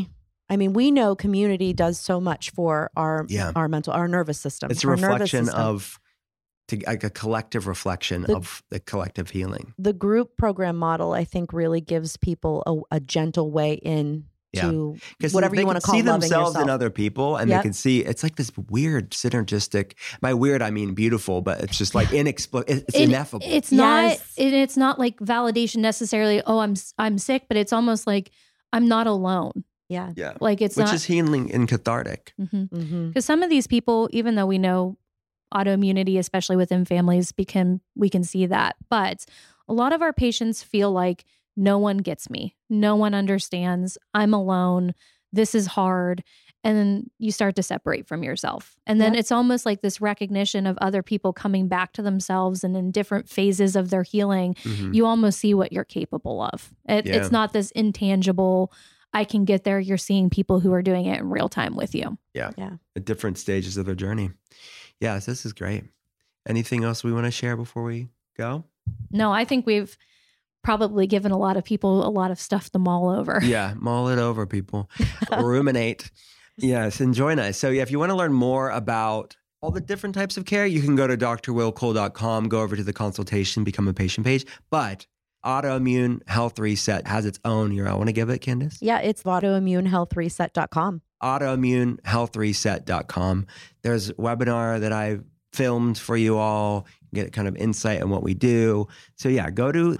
I mean, we know community does so much for our nervous system. It's a reflection of like a collective reflection of the collective healing. The group program model, I think, really gives people a gentle way in to whatever you want to call see loving themselves yourself. in other people, and they can see it's like this weird synergistic. By weird, I mean beautiful, but it's just like inexplicable. It's ineffable. It's not. It's not like validation necessarily. Oh, I'm sick, but it's almost like I'm not alone. Yeah. Like it's which is healing and cathartic. Because some of these people, even though we know autoimmunity, especially within families, we can see that, but a lot of our patients feel like no one gets me. No one understands. I'm alone. This is hard. And then you start to separate from yourself. And then it's almost like this recognition of other people coming back to themselves and in different phases of their healing. You almost see what you're capable of. It's not this intangible, I can get there. You're seeing people who are doing it in real time with you. Yeah. At different stages of their journey. Yes, this is great. Anything else we want to share before we go? No, I think we've probably given a lot of people a lot of stuff to mull over. Yeah, mull it over, people. Ruminate. Yes, and join us. So if you want to learn more about all the different types of care, you can go to drwillcole.com, go over to the consultation, become a patient page. But Autoimmune Health Reset has its own URL. Want to give it, Candace? Yeah, it's autoimmunehealthreset.com. Autoimmunehealthreset.com. There's a webinar that I filmed for you all. Get kind of insight on what we do. So yeah, go to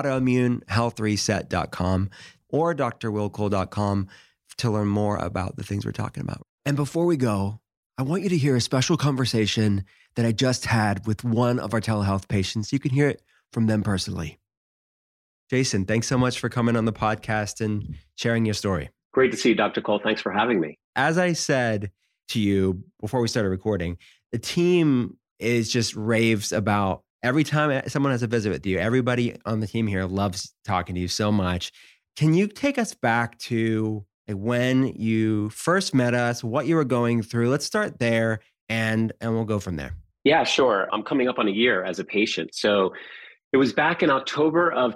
autoimmunehealthreset.com or drwillcole.com to learn more about the things we're talking about. And before we go, I want you to hear a special conversation that I just had with one of our telehealth patients. You can hear it from them personally. Jason, thanks so much for coming on the podcast and sharing your story. Great to see you, Dr. Cole. Thanks for having me. As I said to you before we started recording, the team is just raves about every time someone has a visit with you. Everybody on the team here loves talking to you so much. Can you take us back to when you first met us, what you were going through? Let's start there and we'll go from there. Yeah, sure. I'm coming up on a year as a patient. So it was back in October of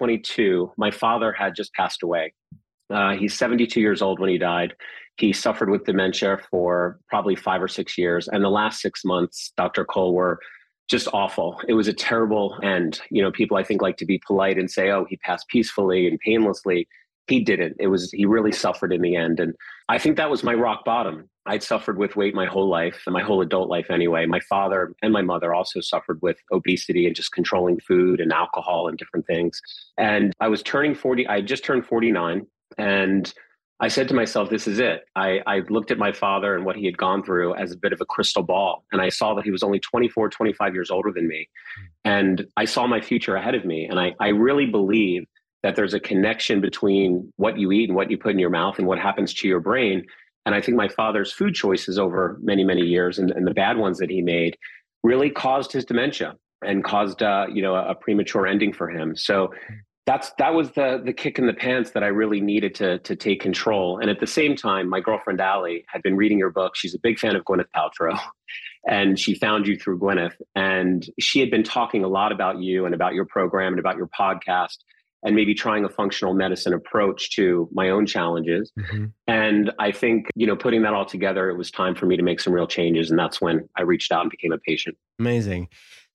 2022. My father had just passed away. He's 72 years old when he died. He suffered with dementia for probably 5 or 6 years. And the last 6 months, Dr. Cole, were just awful. It was a terrible end. You know, people I think like to be polite and say, oh, he passed peacefully and painlessly. He didn't. He really suffered in the end. And I think that was my rock bottom. I'd suffered with weight my whole life, and my whole adult life anyway. My father and my mother also suffered with obesity and just controlling food and alcohol and different things. And I was turning 40. I just turned 49. And I said to myself, this is it. I looked at my father and what he had gone through as a bit of a crystal ball. And I saw that he was only 24, 25 years older than me. And I saw my future ahead of me. And I really believe that there's a connection between what you eat and what you put in your mouth and what happens to your brain. And I think my father's food choices over many, many years and the bad ones that he made really caused his dementia and caused a premature ending for him. So that was the kick in the pants that I really needed to take control. And at the same time, my girlfriend, Allie, had been reading your book. She's a big fan of Gwyneth Paltrow, and she found you through Gwyneth. And she had been talking a lot about you and about your program and about your podcast and maybe trying a functional medicine approach to my own challenges. Mm-hmm. And I think, putting that all together, it was time for me to make some real changes. And that's when I reached out and became a patient. Amazing.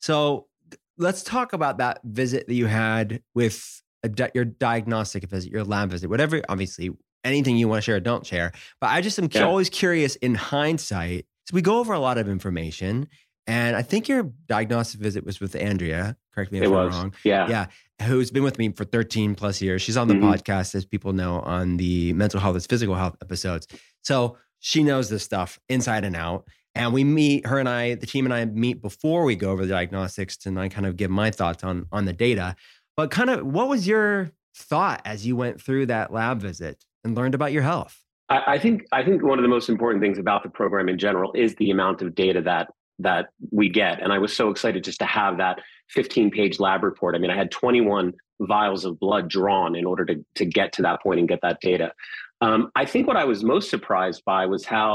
So let's talk about that visit that you had with your diagnostic visit, your lab visit, whatever, obviously anything you want to share or don't share. But I just am always curious in hindsight. So we go over a lot of information, and I think your diagnostic visit was with Andrea. Correct me if I'm wrong. Yeah. Who's been with me for 13 plus years. She's on the podcast, as people know, on the mental health is physical health episodes. So she knows this stuff inside and out. And we meet, her and I, the team and I meet before we go over the diagnostics, and I kind of give my thoughts on the data. But kind of, what was your thought as you went through that lab visit and learned about your health? I think one of the most important things about the program in general is the amount of data that we get. And I was so excited just to have that 15-page lab report. I mean, I had 21 vials of blood drawn in order to get to that point and get that data. I think what I was most surprised by was how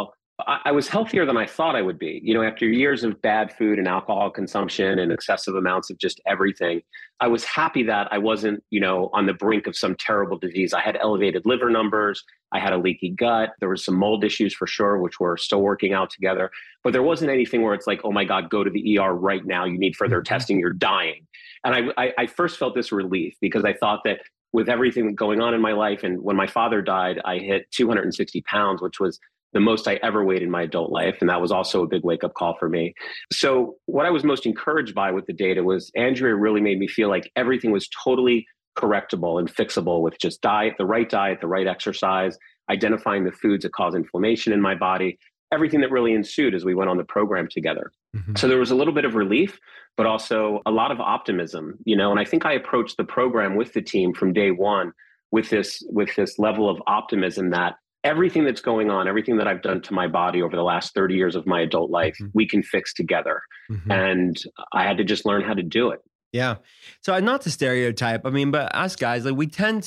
I was healthier than I thought I would be. You know, after years of bad food and alcohol consumption and excessive amounts of just everything, I was happy that I wasn't, you know, on the brink of some terrible disease. I had elevated liver numbers. I had a leaky gut. There was some mold issues for sure, which we're still working out together. But there wasn't anything where it's like, oh my God, go to the ER right now. You need further testing. You're dying. And I first felt this relief because I thought that with everything going on in my life, and when my father died, I hit 260 pounds, which was the most I ever weighed in my adult life. And that was also a big wake-up call for me. So what I was most encouraged by with the data was Andrea really made me feel like everything was totally correctable and fixable with just diet, the right exercise, identifying the foods that cause inflammation in my body, everything that really ensued as we went on the program together. Mm-hmm. So there was a little bit of relief, but also a lot of optimism, you know, and I think I approached the program with the team from day one with this level of optimism that everything that's going on, everything that I've done to my body over the last 30 years of my adult life, we can fix together. And I had to just learn how to do it. Yeah. So not to stereotype, I mean, but us guys, like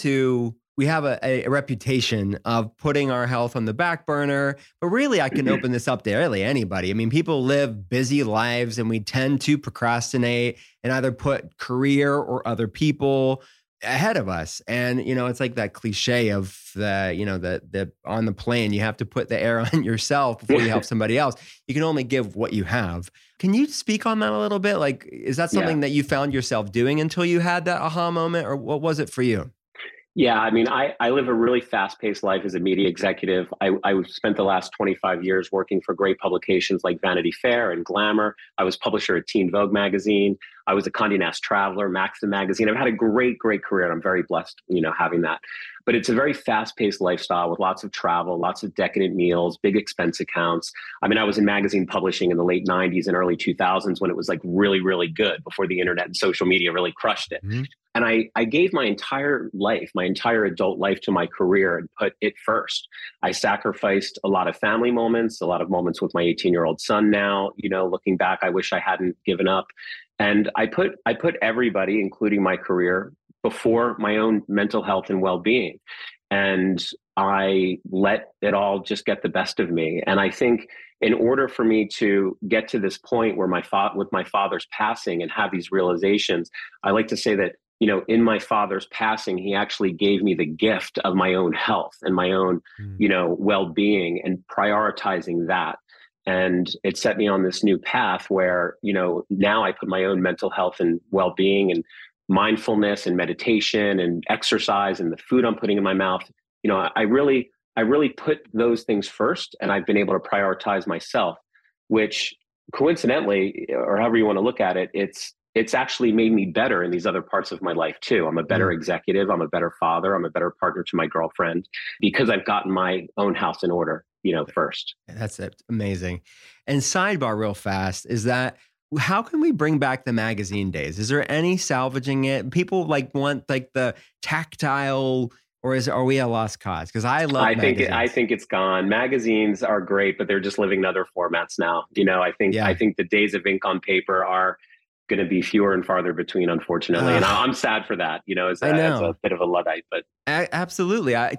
we have a reputation of putting our health on the back burner, but really I can open this up to really anybody. I mean, people live busy lives and we tend to procrastinate and either put career or other people ahead of us. And, you know, it's like that cliche of the on the plane, you have to put the air on yourself before you help somebody else. You can only give what you have. Can you speak on that a little bit? Like, is that something that you found yourself doing until you had that aha moment, or what was it for you? Yeah, I mean, I live a really fast-paced life as a media executive. I spent the last 25 years working for great publications like Vanity Fair and Glamour. I was publisher at Teen Vogue magazine. I was a Condé Nast Traveler, Maxim magazine. I've had a great career, and I'm very blessed, you know, having that. But it's a very fast-paced lifestyle with lots of travel, lots of decadent meals, big expense accounts. I mean, I was in magazine publishing in the late 90s and early 2000s when it was like really, really good before the internet and social media really crushed it. Mm-hmm. And I gave my entire life, my entire adult life to my career and put it first. I sacrificed a lot of family moments, a lot of moments with my 18-year-old son now. You know, looking back, I wish I hadn't given up. And I put everybody, including my career, before my own mental health and well-being. And I let it all just get the best of me. And I think in order for me to get to this point where with my father's passing and have these realizations, I like to say that, you know, in my father's passing, he actually gave me the gift of my own health and my own, you know, well-being and prioritizing that. And it set me on this new path where, you know, now I put my own mental health and well-being and mindfulness and meditation and exercise and the food I'm putting in my mouth. You know, I really put those things first, and I've been able to prioritize myself, which coincidentally, or however you want to look at it, it's actually made me better in these other parts of my life too. I'm a better executive. I'm a better father. I'm a better partner to my girlfriend because I've gotten my own house in order, you know, first. That's it. Amazing. And sidebar real fast is that, how can we bring back the magazine days? Is there any salvaging it? People want the tactile, or are we a lost cause? Because I think it's gone. Magazines are great, but they're just living in other formats now. You know, I think the days of ink on paper are going to be fewer and farther between, unfortunately. And I'm sad for that, you know, as a bit of a Luddite. But absolutely. I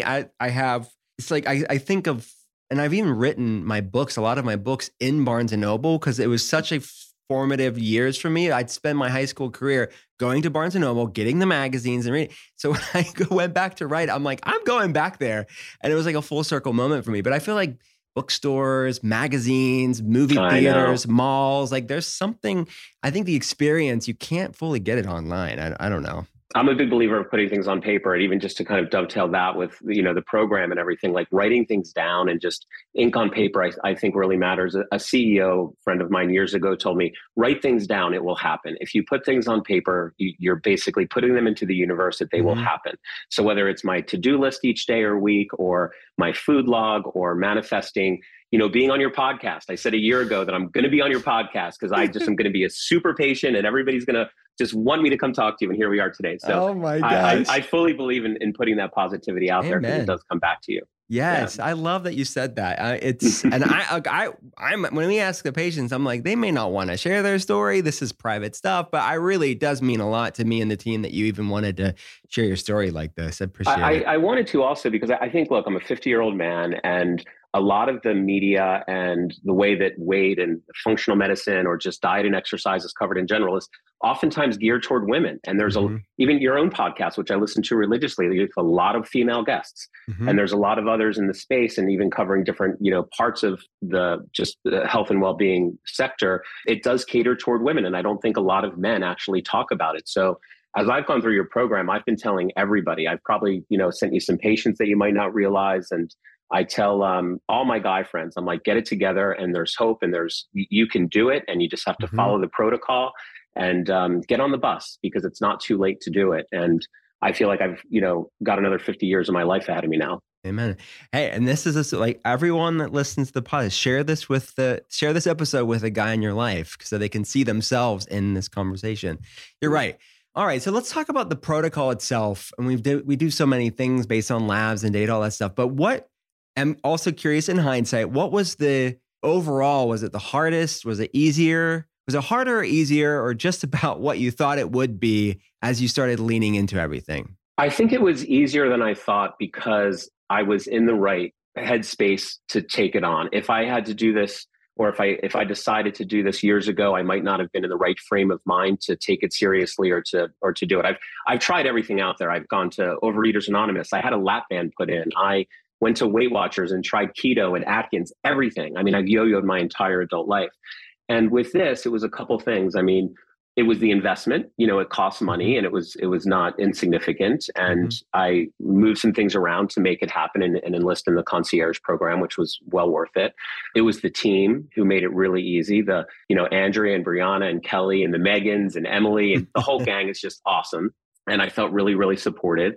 think of, and I've even written a lot of my books in Barnes & Noble because it was such a formative years for me. I'd spend my high school career going to Barnes & Noble, getting the magazines and reading. So when I went back to write, I'm like, I'm going back there. And it was like a full circle moment for me. But I feel like bookstores, magazines, movie theaters, malls, like there's something, I think the experience, you can't fully get it online. I don't know. I'm a big believer of putting things on paper, and even just to kind of dovetail that with, you know, the program and everything, like writing things down and just ink on paper, I think really matters. A CEO friend of mine years ago told me, write things down, it will happen. If you put things on paper, you're basically putting them into the universe that they will happen. So whether it's my to-do list each day or week, or my food log, or manifesting, you know, being on your podcast. I said a year ago that I'm going to be on your podcast because I just am going to be a super patient and everybody's going to just want me to come talk to you. And here we are today. So oh my gosh. I fully believe in putting that positivity out there because it does come back to you. Yes. Yeah. I love that you said that. And I'm when we ask the patients, I'm like, they may not want to share their story. This is private stuff, but it does mean a lot to me and the team that you even wanted to share your story like this. I appreciate it. I wanted to also because I think, look, I'm a 50-year-old man and a lot of the media and the way that weight and functional medicine or just diet and exercise is covered in general is oftentimes geared toward women. And there's even your own podcast, which I listen to religiously, you have a lot of female guests, and there's a lot of others in the space, and even covering different, parts of the health and well-being sector. It does cater toward women. And I don't think a lot of men actually talk about it. So as I've gone through your program, I've been telling everybody, I've probably, sent you some patients that you might not realize. And I tell all my guy friends, I'm like, get it together, and there's hope, and you can do it. And you just have to follow the protocol and get on the bus, because it's not too late to do it. And I feel like I've, got another 50 years of my life ahead of me now. Amen. Hey, and this is like everyone that listens to the podcast, share this episode with a guy in your life so they can see themselves in this conversation. You're right. All right, so let's talk about the protocol itself. And we do so many things based on labs and data, all that stuff. But I'm also curious in hindsight, what was the overall? Was it the hardest? Was it easier? Was it harder or easier, or just about what you thought it would be as you started leaning into everything? I think it was easier than I thought, because I was in the right headspace to take it on. If I had to do this, or if I decided to do this years ago, I might not have been in the right frame of mind to take it seriously or to do it. I've tried everything out there. I've gone to Overeaters Anonymous. I had a lap band put in. I went to Weight Watchers and tried keto and Atkins, everything. I mean, I've yo-yoed my entire adult life. And with this, it was a couple things. I mean, it was the investment, it costs money, and it was not insignificant. And I moved some things around to make it happen and enlist in the concierge program, which was well worth it. It was the team who made it really easy. Andrea and Brianna and Kelly and the Megans and Emily and the whole gang is just awesome. And I felt really, really supported.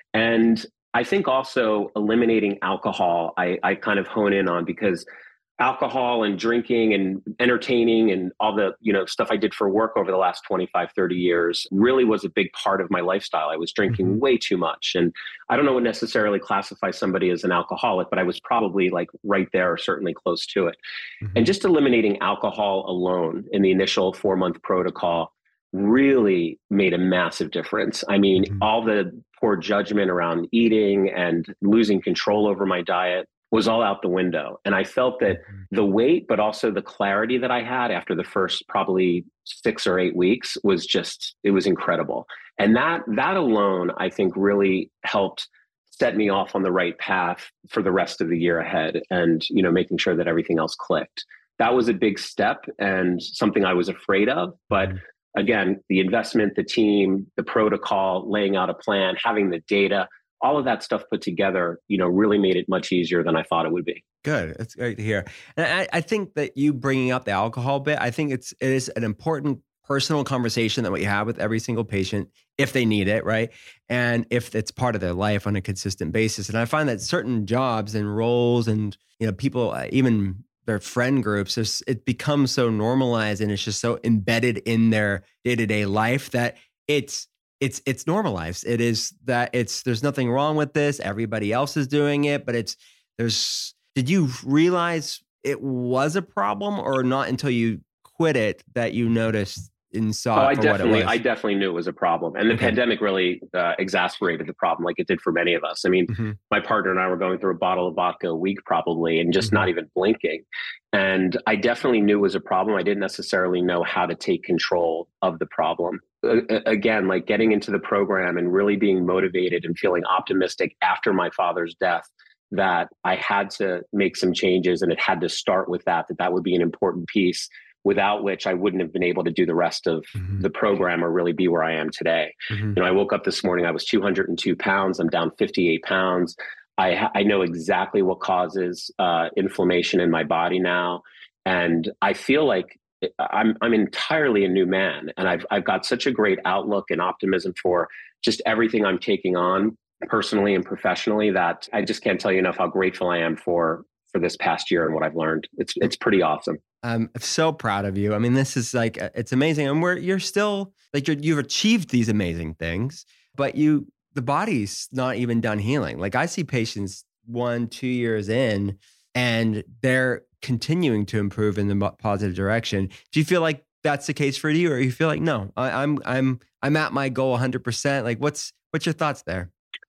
And I think also eliminating alcohol, I kind of hone in on, because alcohol and drinking and entertaining and all the, stuff I did for work over the last 25, 30 years really was a big part of my lifestyle. I was drinking way too much. And I don't know what necessarily classifies somebody as an alcoholic, but I was probably like right there, or certainly close to it. And just eliminating alcohol alone in the initial 4-month protocol really made a massive difference. I mean, all the poor judgment around eating and losing control over my diet was all out the window. And I felt that the weight, but also the clarity that I had after the first probably 6 or 8 weeks was it was incredible. And that alone, I think, really helped set me off on the right path for the rest of the year ahead, and, making sure that everything else clicked. That was a big step and something I was afraid of. But again, the investment, the team, the protocol, laying out a plan, having the data, all of that stuff put together, really made it much easier than I thought it would be. Good. That's great to hear. And I think that you bringing up the alcohol bit, I think it is an important personal conversation that we have with every single patient, if they need it, right? And if it's part of their life on a consistent basis. And I find that certain jobs and roles and, people, even their friend groups, it becomes so normalized and it's just so embedded in their day-to-day life that it's normalized. It is that there's nothing wrong with this. Everybody else is doing it, but did you realize it was a problem, or not until you quit it that you noticed and saw it for what it was? I definitely knew it was a problem. And the pandemic really exacerbated the problem, like it did for many of us. I mean, my partner and I were going through a bottle of vodka a week probably, and just not even blinking. And I definitely knew it was a problem. I didn't necessarily know how to take control of the problem. Again, like getting into the program and really being motivated and feeling optimistic after my father's death, that I had to make some changes, and it had to start with that would be an important piece, without which I wouldn't have been able to do the rest of the program or really be where I am today. I woke up this morning, I was 202 pounds. I'm down 58 pounds. I know exactly what causes inflammation in my body now. And I feel like I'm entirely a new man, and I've got such a great outlook and optimism for just everything I'm taking on personally and professionally, that I just can't tell you enough how grateful I am for this past year and what I've learned. It's pretty awesome. I'm so proud of you. I mean, this is like, it's amazing. And you're still like, you've achieved these amazing things, but the body's not even done healing. Like I see patients 1-2 years in, and they're continuing to improve in the positive direction. Do you feel like that's the case for you, or you feel like, no, I'm at my goal 100%? Like what's your thoughts there?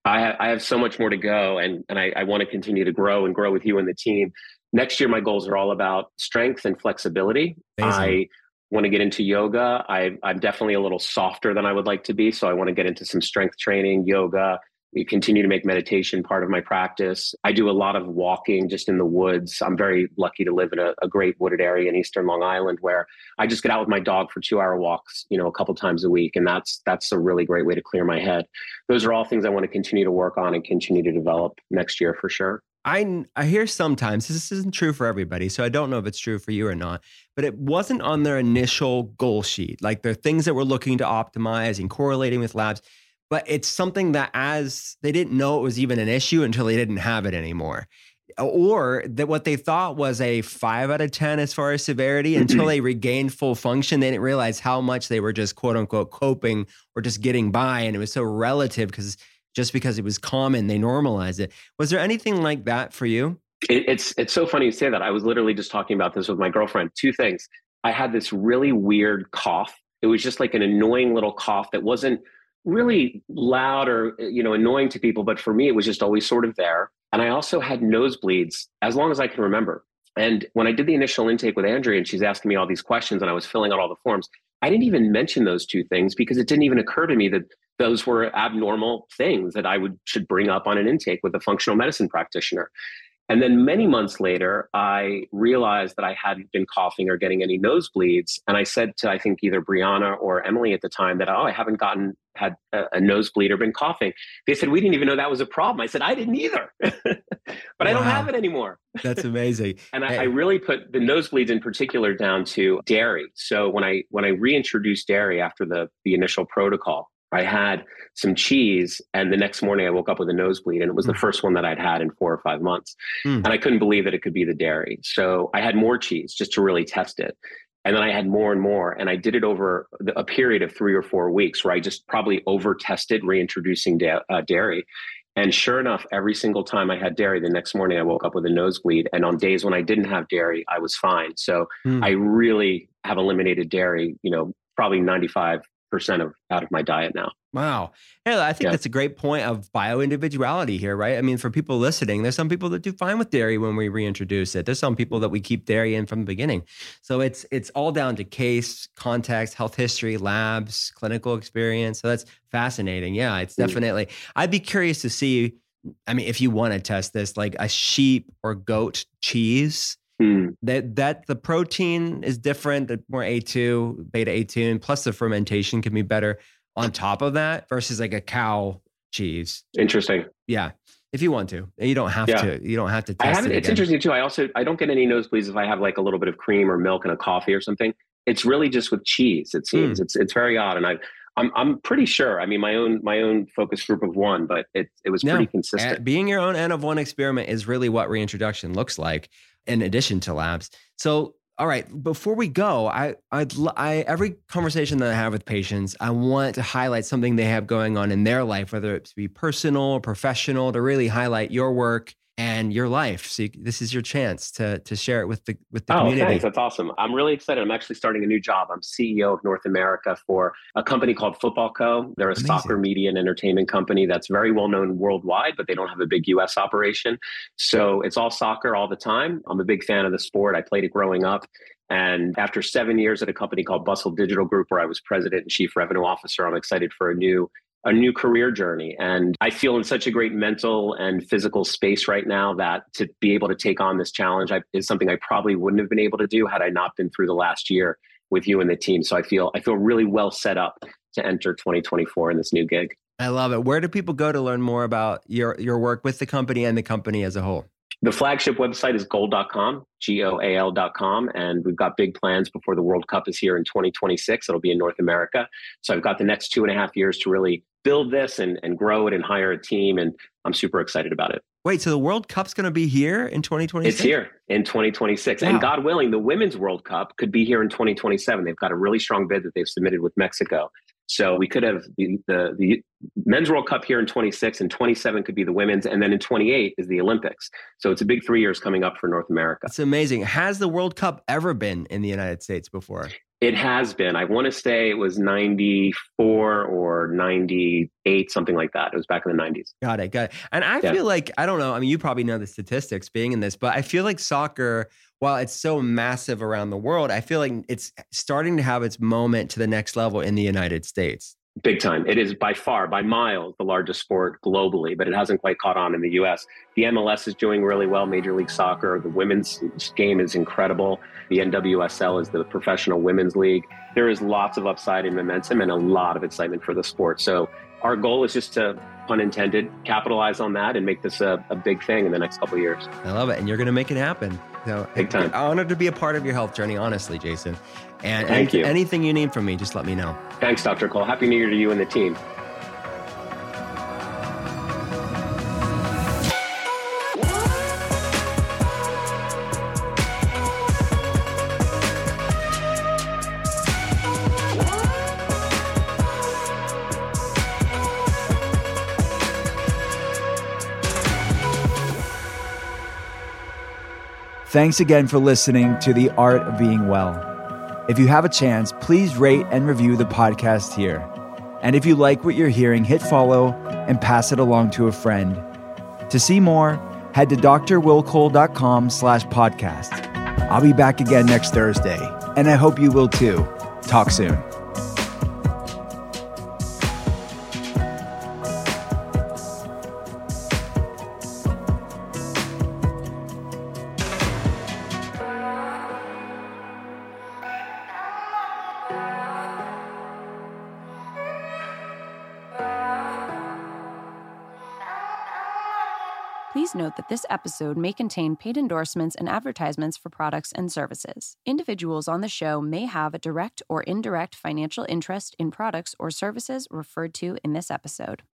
I have so much more to go, and I want to continue to grow and grow with you and the team. Next year, my goals are all about strength and flexibility. Amazing. I want to get into yoga. I'm definitely a little softer than I would like to be. So I want to get into some strength training, yoga. We continue to make meditation part of my practice. I do a lot of walking just in the woods. I'm very lucky to live in a great wooded area in Eastern Long Island where I just get out with my dog for 2-hour walks, a couple times a week. And that's a really great way to clear my head. Those are all things I want to continue to work on and continue to develop next year for sure. I hear sometimes, this isn't true for everybody, so I don't know if it's true for you or not, but it wasn't on their initial goal sheet. Like there are things that we're looking to optimize and correlating with labs, but it's something that as they didn't know it was even an issue until they didn't have it anymore. Or that what they thought was a 5 out of 10 as far as severity until they regained full function. They didn't realize how much they were just quote unquote coping or just getting by. And it was so relative because it was common, they normalized it. Was there anything like that for you? It's so funny you say that. I was literally just talking about this with my girlfriend. 2 things. I had this really weird cough. It was just like an annoying little cough that wasn't really loud or, annoying to people. But for me, it was just always sort of there. And I also had nosebleeds as long as I can remember. And when I did the initial intake with Andrea and she's asking me all these questions and I was filling out all the forms, I didn't even mention those 2 things because it didn't even occur to me that those were abnormal things that I should bring up on an intake with a functional medicine practitioner. And then many months later, I realized that I hadn't been coughing or getting any nosebleeds. And I said to, I think, either Brianna or Emily at the time that, I haven't had a nosebleed or been coughing. They said, we didn't even know that was a problem. I said, I didn't either, but I don't have it anymore. That's amazing. And I really put the nosebleeds in particular down to dairy. So when I reintroduced dairy after the initial protocol, I had some cheese and the next morning I woke up with a nosebleed and it was the first one that I'd had in 4 or 5 months. And I couldn't believe that it could be the dairy. So I had more cheese just to really test it. And then I had more and more. And I did it over a period of 3 or 4 weeks where I just probably over tested reintroducing dairy. And sure enough, every single time I had dairy, the next morning I woke up with a nosebleed. And on days when I didn't have dairy, I was fine. So I really have eliminated dairy, probably 95% out of my diet now. Wow. Yeah, I think that's a great point of bio-individuality here, right? I mean, for people listening, there's some people that do fine with dairy when we reintroduce it. There's some people that we keep dairy in from the beginning. So it's all down to case, context, health history, labs, clinical experience. So that's fascinating. Yeah, it's definitely, I'd be curious to see, I mean, if you want to test this, like a sheep or goat cheese, that the protein is different, the more A2, beta A2, and plus the fermentation can be better on top of that versus like a cow cheese. Interesting. Yeah. If you want to, you don't have to, test it. It's interesting too. I don't get any nosebleeds if I have like a little bit of cream or milk and a coffee or something. It's really just with cheese. It seems it's very odd. And I'm pretty sure. I mean, my own focus group of 1, but it was pretty consistent. Being your own N of 1 experiment is really what reintroduction looks like, in addition to labs. So, all right, before we go, I every conversation that I have with patients, I want to highlight something they have going on in their life, whether it be personal or professional, to really highlight your work and your life. So this is your chance to share it with the community. Thanks. That's awesome. I'm really excited. I'm actually starting a new job. I'm CEO of North America for a company called Football Co. They're a soccer media and entertainment company that's very well known worldwide, but they don't have a big US operation. So it's all soccer all the time. I'm a big fan of the sport. I played it growing up. And after 7 years at a company called Bustle Digital Group, where I was president and chief revenue officer, I'm excited for a new career journey. And I feel in such a great mental and physical space right now that to be able to take on this challenge is something I probably wouldn't have been able to do had I not been through the last year with you and the team. So I feel really well set up to enter 2024 in this new gig. I love it. Where do people go to learn more about your work with the company and the company as a whole? The flagship website is goal.com, GOAL.com. And we've got big plans before the World Cup is here in 2026. It'll be in North America. So I've got the next 2.5 years to really build this and grow it and hire a team. And I'm super excited about it. Wait, so the World Cup's going to be here in 2026? It's here in 2026. Wow. And God willing, the Women's World Cup could be here in 2027. They've got a really strong bid that they've submitted with Mexico. So we could have the Men's World Cup here in 26, and 27 could be the women's, and then in 28 is the Olympics. So it's a big 3 years coming up for North America. It's amazing. Has the World Cup ever been in the United States before? It has been. I want to say it was 94 or 98, something like that. It was back in the 90s. Got it. And I feel like, I don't know, I mean, you probably know the statistics being in this, but I feel like soccer, while it's so massive around the world, I feel like it's starting to have its moment to the next level in the United States. Big time. It is by far, by miles, the largest sport globally, but it hasn't quite caught on in the US. The MLS is doing really well, Major League Soccer. The women's game is incredible. The NWSL is the professional women's league. There is lots of upside and momentum and a lot of excitement for the sport. So our goal is just to, pun intended, capitalize on that and make this a big thing in the next couple of years. I love it. And you're going to make it happen. So, big time. I'm honored to be a part of your health journey, honestly, Jason. And Thank you. Anything you need from me, just let me know. Thanks, Dr. Cole. Happy New Year to you and the team. Thanks again for listening to The Art of Being Well. If you have a chance, please rate and review the podcast here. And if you like what you're hearing, hit follow and pass it along to a friend. To see more, head to drwillcole.com/podcast. I'll be back again next Thursday, and I hope you will too. Talk soon. Please note that this episode may contain paid endorsements and advertisements for products and services. Individuals on the show may have a direct or indirect financial interest in products or services referred to in this episode.